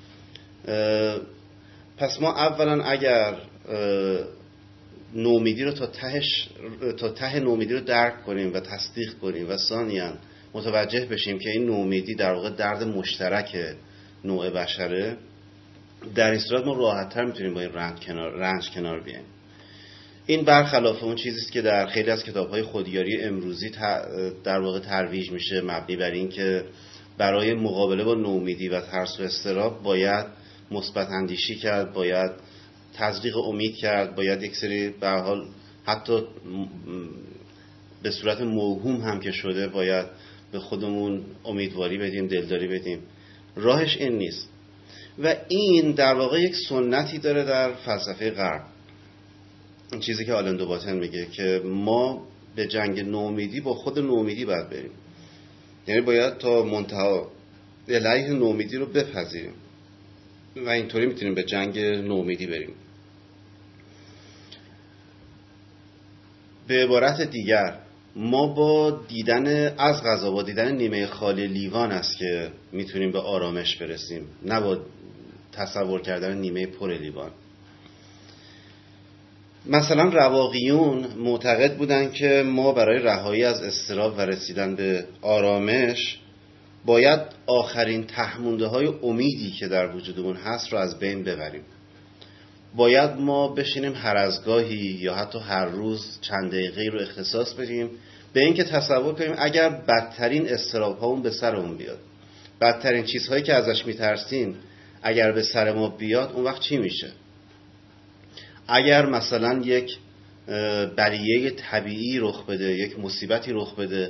D: پس ما اولا اگر نومیدی رو تا تهش تا ته نومیدی رو درک کنیم و تصدیق کنیم و ثانیاً متوجه بشیم که این نومیدی در واقع درد مشترک نوع بشره، در این صورت ما راحت‌تر میتونیم با این رنج کنار رنج کنار بیایم. این برخلاف اون چیزی است که در خیلی از کتاب‌های خودیاری امروزی در واقع ترویج میشه، مبنی بر این که برای مقابله با نومیدی و ترس و اضطراب باید مثبت اندیشی کرد، باید تزریق امید کرد، باید یک سری به هر حال حتی به صورت موهوم هم که شده باید به خودمون امیدواری بدیم، دلداری بدیم. راهش این نیست. و این در واقع یک سنتی داره در فلسفه غرب، این چیزی که آلن دو باتن میگه که ما به جنگ نومیدی با خود نومیدی باید بریم، یعنی باید تا منتها علیه نومیدی رو بپذیریم و اینطوری میتونیم به جنگ نومیدی بریم. به عبارت دیگر ما با دیدن از قضا با دیدن نیمه خالی لیوان است که میتونیم به آرامش برسیم، نه با تصور کردن نیمه پر لیوان. مثلا رواقیون معتقد بودن که ما برای رهایی از اضطراب و رسیدن به آرامش باید آخرین تهمونده های امیدی که در وجودمون هست رو از بین ببریم. باید ما بشینیم هر از گاهی یا حتی هر روز چند دقیقه رو اختصاص بدیم به این که تصور کنیم اگر بدترین اضطراب هامون به سرمون بیاد، بدترین چیزهایی که ازش میترسیم اگر به سر ما بیاد، اون وقت چی میشه؟ اگر مثلا یک بلیه طبیعی رخ بده، یک مصیبتی رخ بده،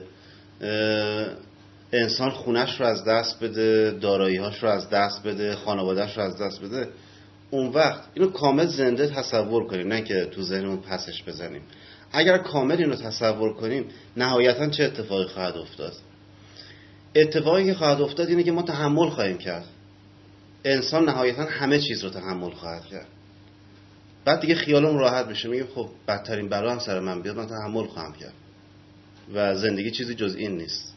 D: انسان خونش رو از دست بده، دارایی‌هاش رو از دست بده، خانواده‌اش رو از دست بده، اون وقت اینو کامل زنده تصور کنیم، نه که تو ذهنمون پسش بزنیم. اگر کامل اینو تصور کنیم نهایتاً چه اتفاقی خواهد افتاد؟ اتفاقی که خواهد افتاد اینه که ما تحمل خواهیم کرد. انسان نهایتاً همه چیز رو تحمل خواهد کرد. بعد دیگه خیالم راحت بشه، میگه خب بدترین بلا هم سر من بیاد من تحمل خواهم کرد و زندگی چیزی جز این نیست.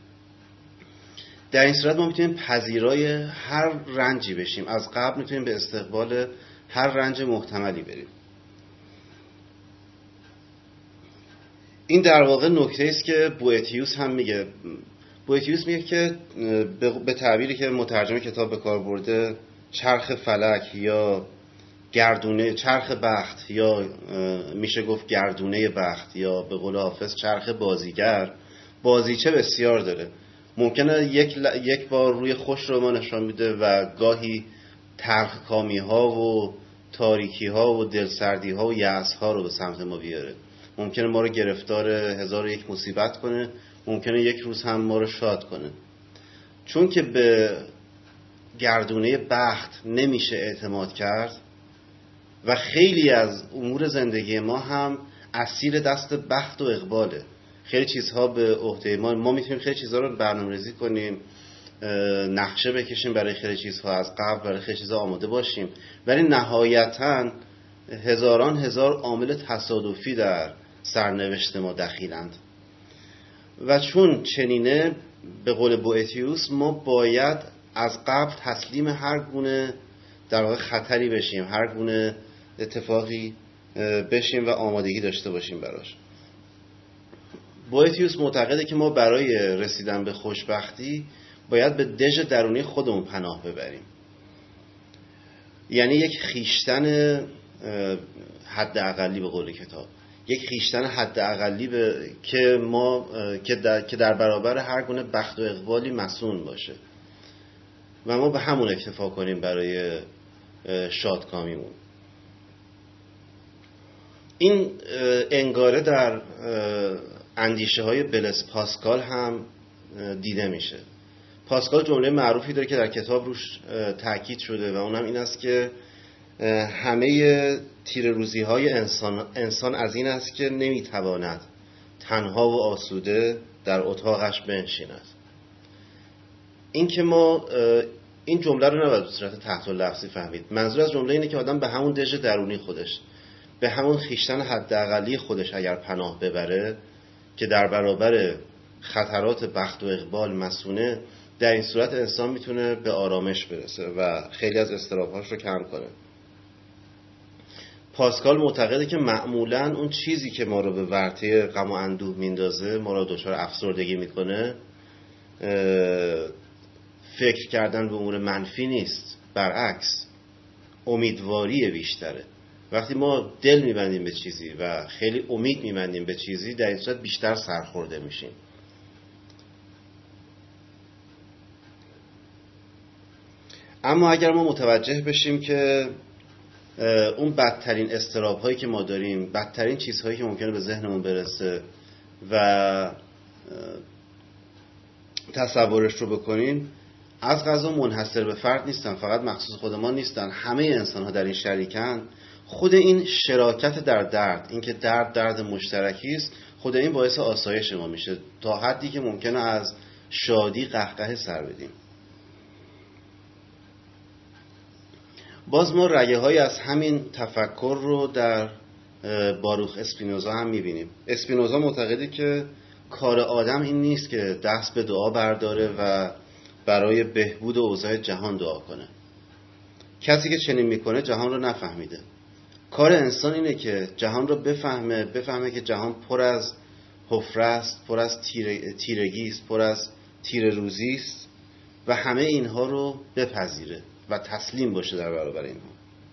D: در این صورت ما میتونیم پذیرای هر رنجی بشیم، از قبل میتونیم به استقبال هر رنج محتملی بریم. این در واقع نکته است که بوئتیوس هم میگه. بوئتیوس میگه که به تعبیری که مترجم کتاب به کار برده، چرخ فلک یا گردونه، چرخ بخت یا میشه گفت گردونه بخت، یا به قول حافظ چرخ بازیگر، بازیچه بسیار داره. ممکنه یک, ل... یک بار روی خوش رو ما نشان میده و گاهی تلخکامی ها و تاریکی ها و دلسردی ها و یأس ها رو به سمت ما بیاره. ممکنه ما رو گرفتار هزار و یک مصیبت کنه، ممکنه یک روز هم ما رو شاد کنه. چون که به گردونه بخت نمیشه اعتماد کرد و خیلی از امور زندگی ما هم اسیر دست بخت و اقباله. خیلی چیزها به عهده ما، ما میتونیم خیلی چیزها رو برنامه‌ریزی کنیم، نقشه بکشیم برای خیلی چیزها، از قبل برای خیلی چیزها آماده باشیم، ولی نهایتاً هزاران هزار عامل تصادفی در سرنوشت ما دخیلند. و چون چنینه، به قول بوئتیوس، ما باید از قبل تسلیم هر گونه در واقع خطری بشیم، هر گونه اتفاقی بشیم و آمادگی داشته باشیم براش. بوئتیوس معتقده که ما برای رسیدن به خوشبختی باید به دژ درونی خودمون پناه ببریم. یعنی یک خیشتن حد اقلی، به قول کتاب یک خیشتن حد اقلی به... که ما که در... که در برابر هر گونه بخت و اقبالی مسون باشه و ما به همون اکتفا کنیم برای شادکامیمون. این انگاره در اندیشه های بلس پاسکال هم دیده میشه. پاسکال جمله معروفی داره که در کتاب روش تاکید شده و اونم این است که همه تیر روزی های انسان, انسان از این است که نمیتواند تنها و آسوده در اتاقش بنشیند. این که ما این جمله رو نباید به صورت تحت اللفظی فهمید. منظور از جمله اینه که آدم به همون دژ درونی خودش، به همون خیشتن حداقلی خودش اگر پناه ببره که در برابر خطرات بخت و اقبال مسونه، در این صورت انسان میتونه به آرامش برسه و خیلی از اضطراب‌هاش رو کم کنه. پاسکال معتقده که معمولاً اون چیزی که ما رو به ورطه غم و اندوه میندازه، ما رو دچار افسردگی میکنه، فکر کردن به امور منفی نیست، برعکس امیدواری بیشتره. وقتی ما دل میبندیم به چیزی و خیلی امید میبندیم به چیزی، در این صورت بیشتر سرخورده میشیم. اما اگر ما متوجه بشیم که اون بدترین اضطراب هایی که ما داریم، بدترین چیزهایی که ممکنه به ذهنمون برسه و تصورش رو بکنیم، از قضا منحصر به فرد نیستن، فقط مخصوص خود ما نیستن، همه انسان ها در این شریکن. خود این شراکت در درد، این که درد درد مشترکی است، خود این باعث آسایش ما میشه تا حدی که ممکنه از شادی قهقه سر بدیم. باز ما رگه های از همین تفکر رو در باروخ اسپینوزا هم میبینیم. اسپینوزا معتقده که کار آدم این نیست که دست به دعا برداره و برای بهبود اوضاع جهان دعا کنه. کسی که چنین میکنه جهان رو نفهمیده. کار انسان اینه که جهان رو بفهمه، بفهمه که جهان پر از حفره است، پر از تیره، تیرگی است، پر از تیر روزی است و همه اینها رو بپذیره و تسلیم باشه در برابر اینها.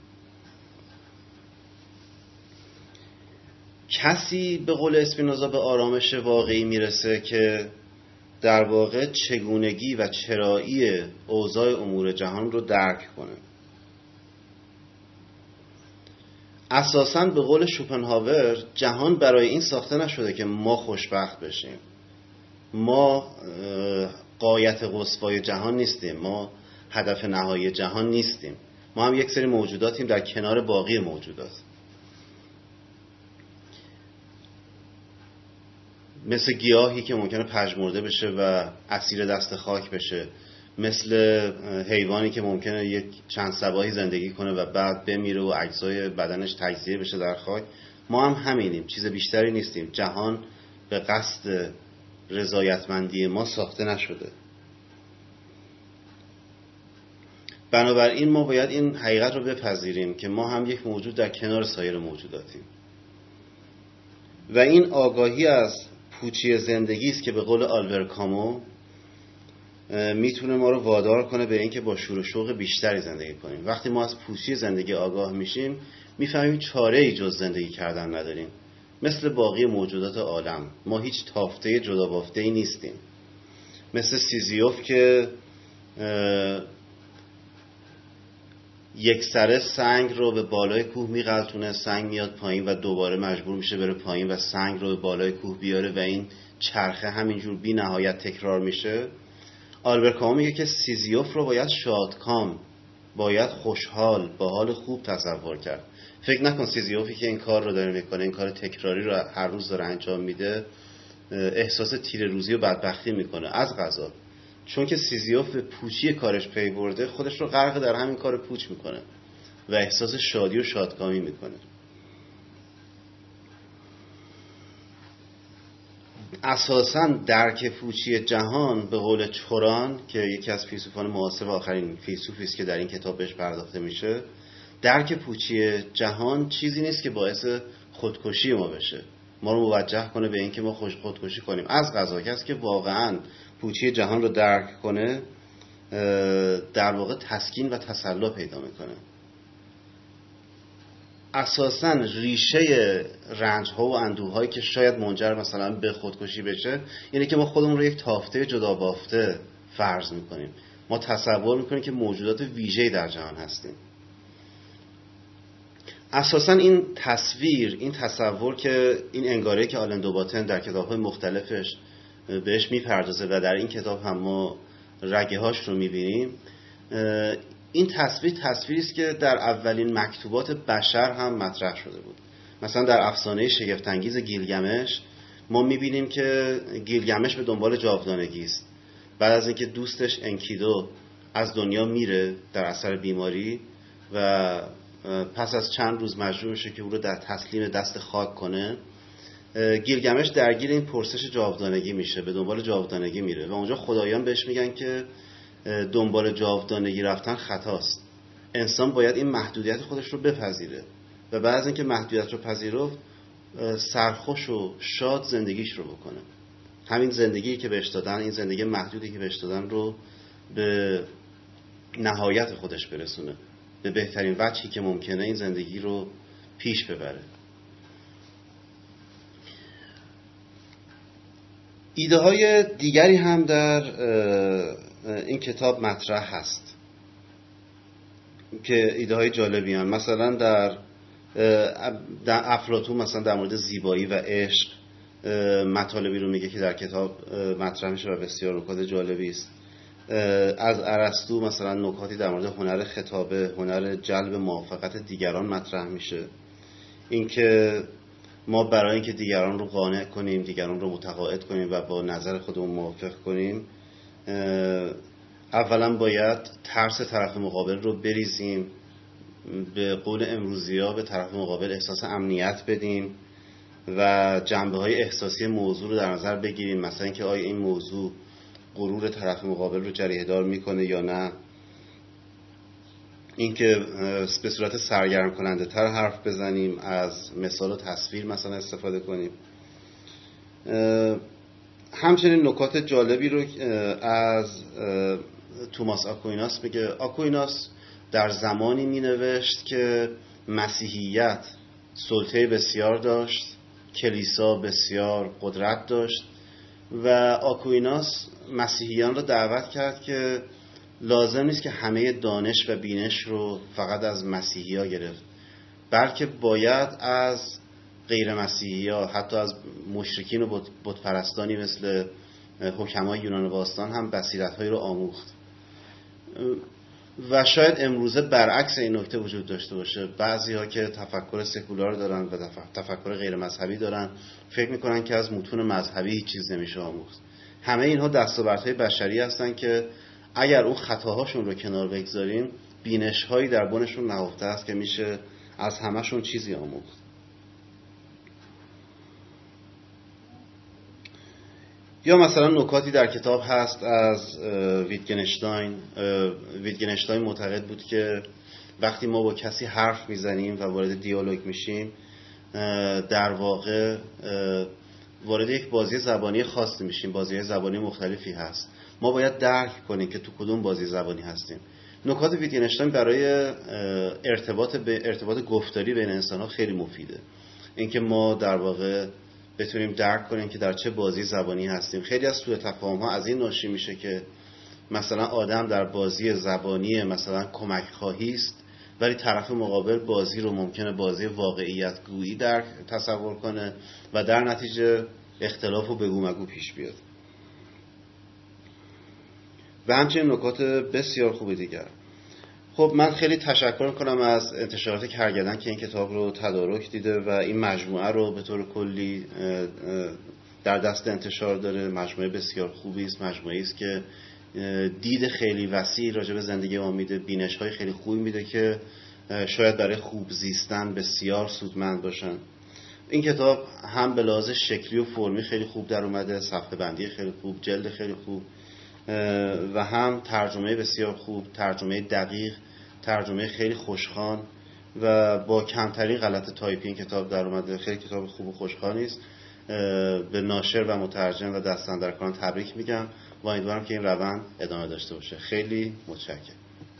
D: کسی به قول اسپینوزا به آرامش واقعی میرسه که در واقع چگونگی و چرایی اوضاع امور جهان رو درک کنه. اساساً به قول شوپنهاور جهان برای این ساخته نشده که ما خوشبخت بشیم. ما غایت قصوای جهان نیستیم، ما هدف نهایی جهان نیستیم. ما هم یک سری موجوداتیم در کنار باقی موجودات. مثل گیاهی که ممکنه پژمرده بشه و اسیر دست خاک بشه، مثل حیوانی که ممکنه یک چند صباحی زندگی کنه و بعد بمیره و اجزای بدنش تجزیه بشه در خاک. ما هم همینیم، چیز بیشتری نیستیم. جهان به قصد رضایتمندی ما ساخته نشده. بنابراین ما باید این حقیقت رو بپذیریم که ما هم یک موجود در کنار سایر موجوداتیم و این آگاهی از پوچی زندگی است که به قول آلبر کامو میتونه ما رو وادار کنه به اینکه با شور و شوق بیشتری زندگی کنیم. وقتی ما از پوچی زندگی آگاه میشیم، میفهمیم چاره‌ای جز زندگی کردن نداریم. مثل باقی موجودات عالم ما هیچ تافته جدا بافته‌ای نیستیم. مثل سیزیوف که یک سره سنگ رو به بالای کوه میغلطونه، سنگ میاد پایین و دوباره مجبور میشه بره پایین و سنگ رو به بالای کوه بیاره و این چرخه همینجور بی نهایت تکرار میشه. آلبرت کامو میگه که سیزیوف رو باید شادکام، باید خوشحال، با حال خوب تصور کرد. فکر نکن سیزیوفی که این کار رو داره میکنه، این کار تکراری رو هر روز داره انجام میده، احساس تیر روزی و بدبختی میکنه. از قضا چون که سیزیوف به پوچی کارش پی برده، خودش رو غرق در همین کار پوچ میکنه و احساس شادی و شادکامی میکنه. اساساً درک پوچی جهان به قول چوران که یکی از فیلسوفان معاصر و آخرین فیلسوفی است که در این کتاب بهش پرداخته میشه، درک پوچی جهان چیزی نیست که باعث خودکشی ما بشه، ما رو موجه کنه به اینکه ما خوش خودکشی کنیم. از قضا کسی که واقعاً پوچی جهان رو درک کنه در واقع تسکین و تسلا پیدا میکنه. اساساً ریشه رنج ها و اندوه هایی که شاید منجر مثلا به خودکشی بشه اینه که ما خودمون رو یک تافته جدا بافته فرض میکنیم. ما تصور میکنیم که موجودات ویژه‌ای در جهان هستیم. اساساً این تصویر، این تصور که این انگاره که آلن دوباتن در کتاب‌های مختلفش بهش میپردازه و در این کتاب هم ما رگه هاش رو میبینیم، این تصویر تصویری است که در اولین مکتوبات بشر هم مطرح شده بود. مثلا در افسانه شگفت‌انگیز گیلگمش ما میبینیم که گیلگمش به دنبال جاودانگی است. بعد از اینکه دوستش انکیدو از دنیا میره در اثر بیماری و پس از چند روز مجبور میشه که او رو در تسلیم دست خاک کنه، گیلگمش درگیر این پرسش جاودانگی میشه، به دنبال جاودانگی میره و اونجا خدایان بهش میگن که دنبال جاودانگی رفتن خطاست. انسان باید این محدودیت خودش رو بپذیره و بعد از اینکه محدودیت رو پذیرفت سرخوش و شاد زندگیش رو بکنه. همین زندگی که بهش دادن، این زندگی محدودی که بهش دادن رو به نهایت خودش برسونه، به بهترین وجهی که ممکنه این زندگی رو پیش ببره. ایده های دیگری هم در این کتاب مطرح هست که ایده های جالبی هم. مثلا در در افلاطون مثلا در مورد زیبایی و عشق مطالبی رو میگه که در کتاب مطرح میشه و بسیار نکات جالبی است. از ارسطو مثلا نکاتی در مورد هنر خطابه، هنر جلب موافقت دیگران مطرح میشه. اینکه ما برای اینکه دیگران رو قانع کنیم، دیگران رو متقاعد کنیم و با نظر خودمون موافق کنیم، اولا باید ترس طرف مقابل رو بریزیم، به قول امروزی‌ها به طرف مقابل احساس امنیت بدیم و جنبه‌های احساسی موضوع رو در نظر بگیریم. مثلا اینکه آیا این موضوع غرور طرف مقابل رو جریحه دار میکنه یا نه. اینکه به صورت سرگرم کننده تر حرف بزنیم، از مثال و تصویر مثلا استفاده کنیم. همچنین نکات جالبی رو از توماس آکویناس میگه. آکویناس در زمانی می نوشت که مسیحیت سلطه بسیار داشت، کلیسا بسیار قدرت داشت و آکویناس مسیحیان را دعوت کرد که لازم نیست که همه دانش و بینش رو فقط از مسیحی ها گرفت، بلکه باید از غیر مسیحی ها، حتی از مشرکین و بتپرستانی مثل حکمای یونان باستان هم بصیرت هایی رو آموخت. و شاید امروزه برعکس این نکته وجود داشته باشه. بعضی ها که تفکر سکولار دارن و تفکر غیر مذهبی دارن فکر میکنن که از متون مذهبی هیچ چیز نمیشه آموخت. همه اینها دستاوردهای بشری هستن که اگر اون خطاهاشون رو کنار بگذاریم، بینش هایی در بنشون نهفته است که میشه از همهشون چیزی آموخت. یا مثلا نکاتی در کتاب هست از ویتگنشتاین. ویتگنشتاین معتقد بود که وقتی ما با کسی حرف میزنیم و وارد دیالوگ میشیم، در واقع وارد یک بازی زبانی خاصی میشیم. بازی زبانی مختلفی هست، ما باید درک کنیم که تو کدوم بازی زبانی هستیم. نکات ویتگنشتاین برای ارتباط به ارتباط گفتاری بین انسان‌ها خیلی مفیده. اینکه ما در واقع بتونیم درک کنیم که در چه بازی زبانی هستیم. خیلی از سوء تفاهم‌ها از این ناشی میشه که مثلا آدم در بازی زبانی مثلا کمک خواهی است ولی طرف مقابل بازی رو ممکنه بازی واقعیت گویی در تصور کنه و در نتیجه اختلاف و بگو مگو پیش بیاد. و همچنین نکات بسیار خوب دیگر. خب من خیلی تشکر کنم از انتشارات کرگدن که این کتاب رو تدارک دیده و این مجموعه رو به طور کلی در دست انتشار داره. مجموعه بسیار خوبی است، مجموعه است که دید خیلی وسیع راجع به زندگی ما میده، بینش‌های خیلی خوبی میده که شاید برای خوب زیستن بسیار سودمند باشن. این کتاب هم به لحاظ شکلی و فرمی خیلی خوب در اومده، صفحه بندی خیلی خوب، جلد خیلی خوب و هم ترجمه بسیار خوب، ترجمه دقیق، ترجمه خیلی خوشخوان و با کمترین غلط تایپی این کتاب در اومده. خیلی کتاب خوب و خوشخوانی است. به ناشر و مترجم و دستاندرکاران تبریک میگم و امیدوارم که این روند ادامه داشته باشه. خیلی متشکرم.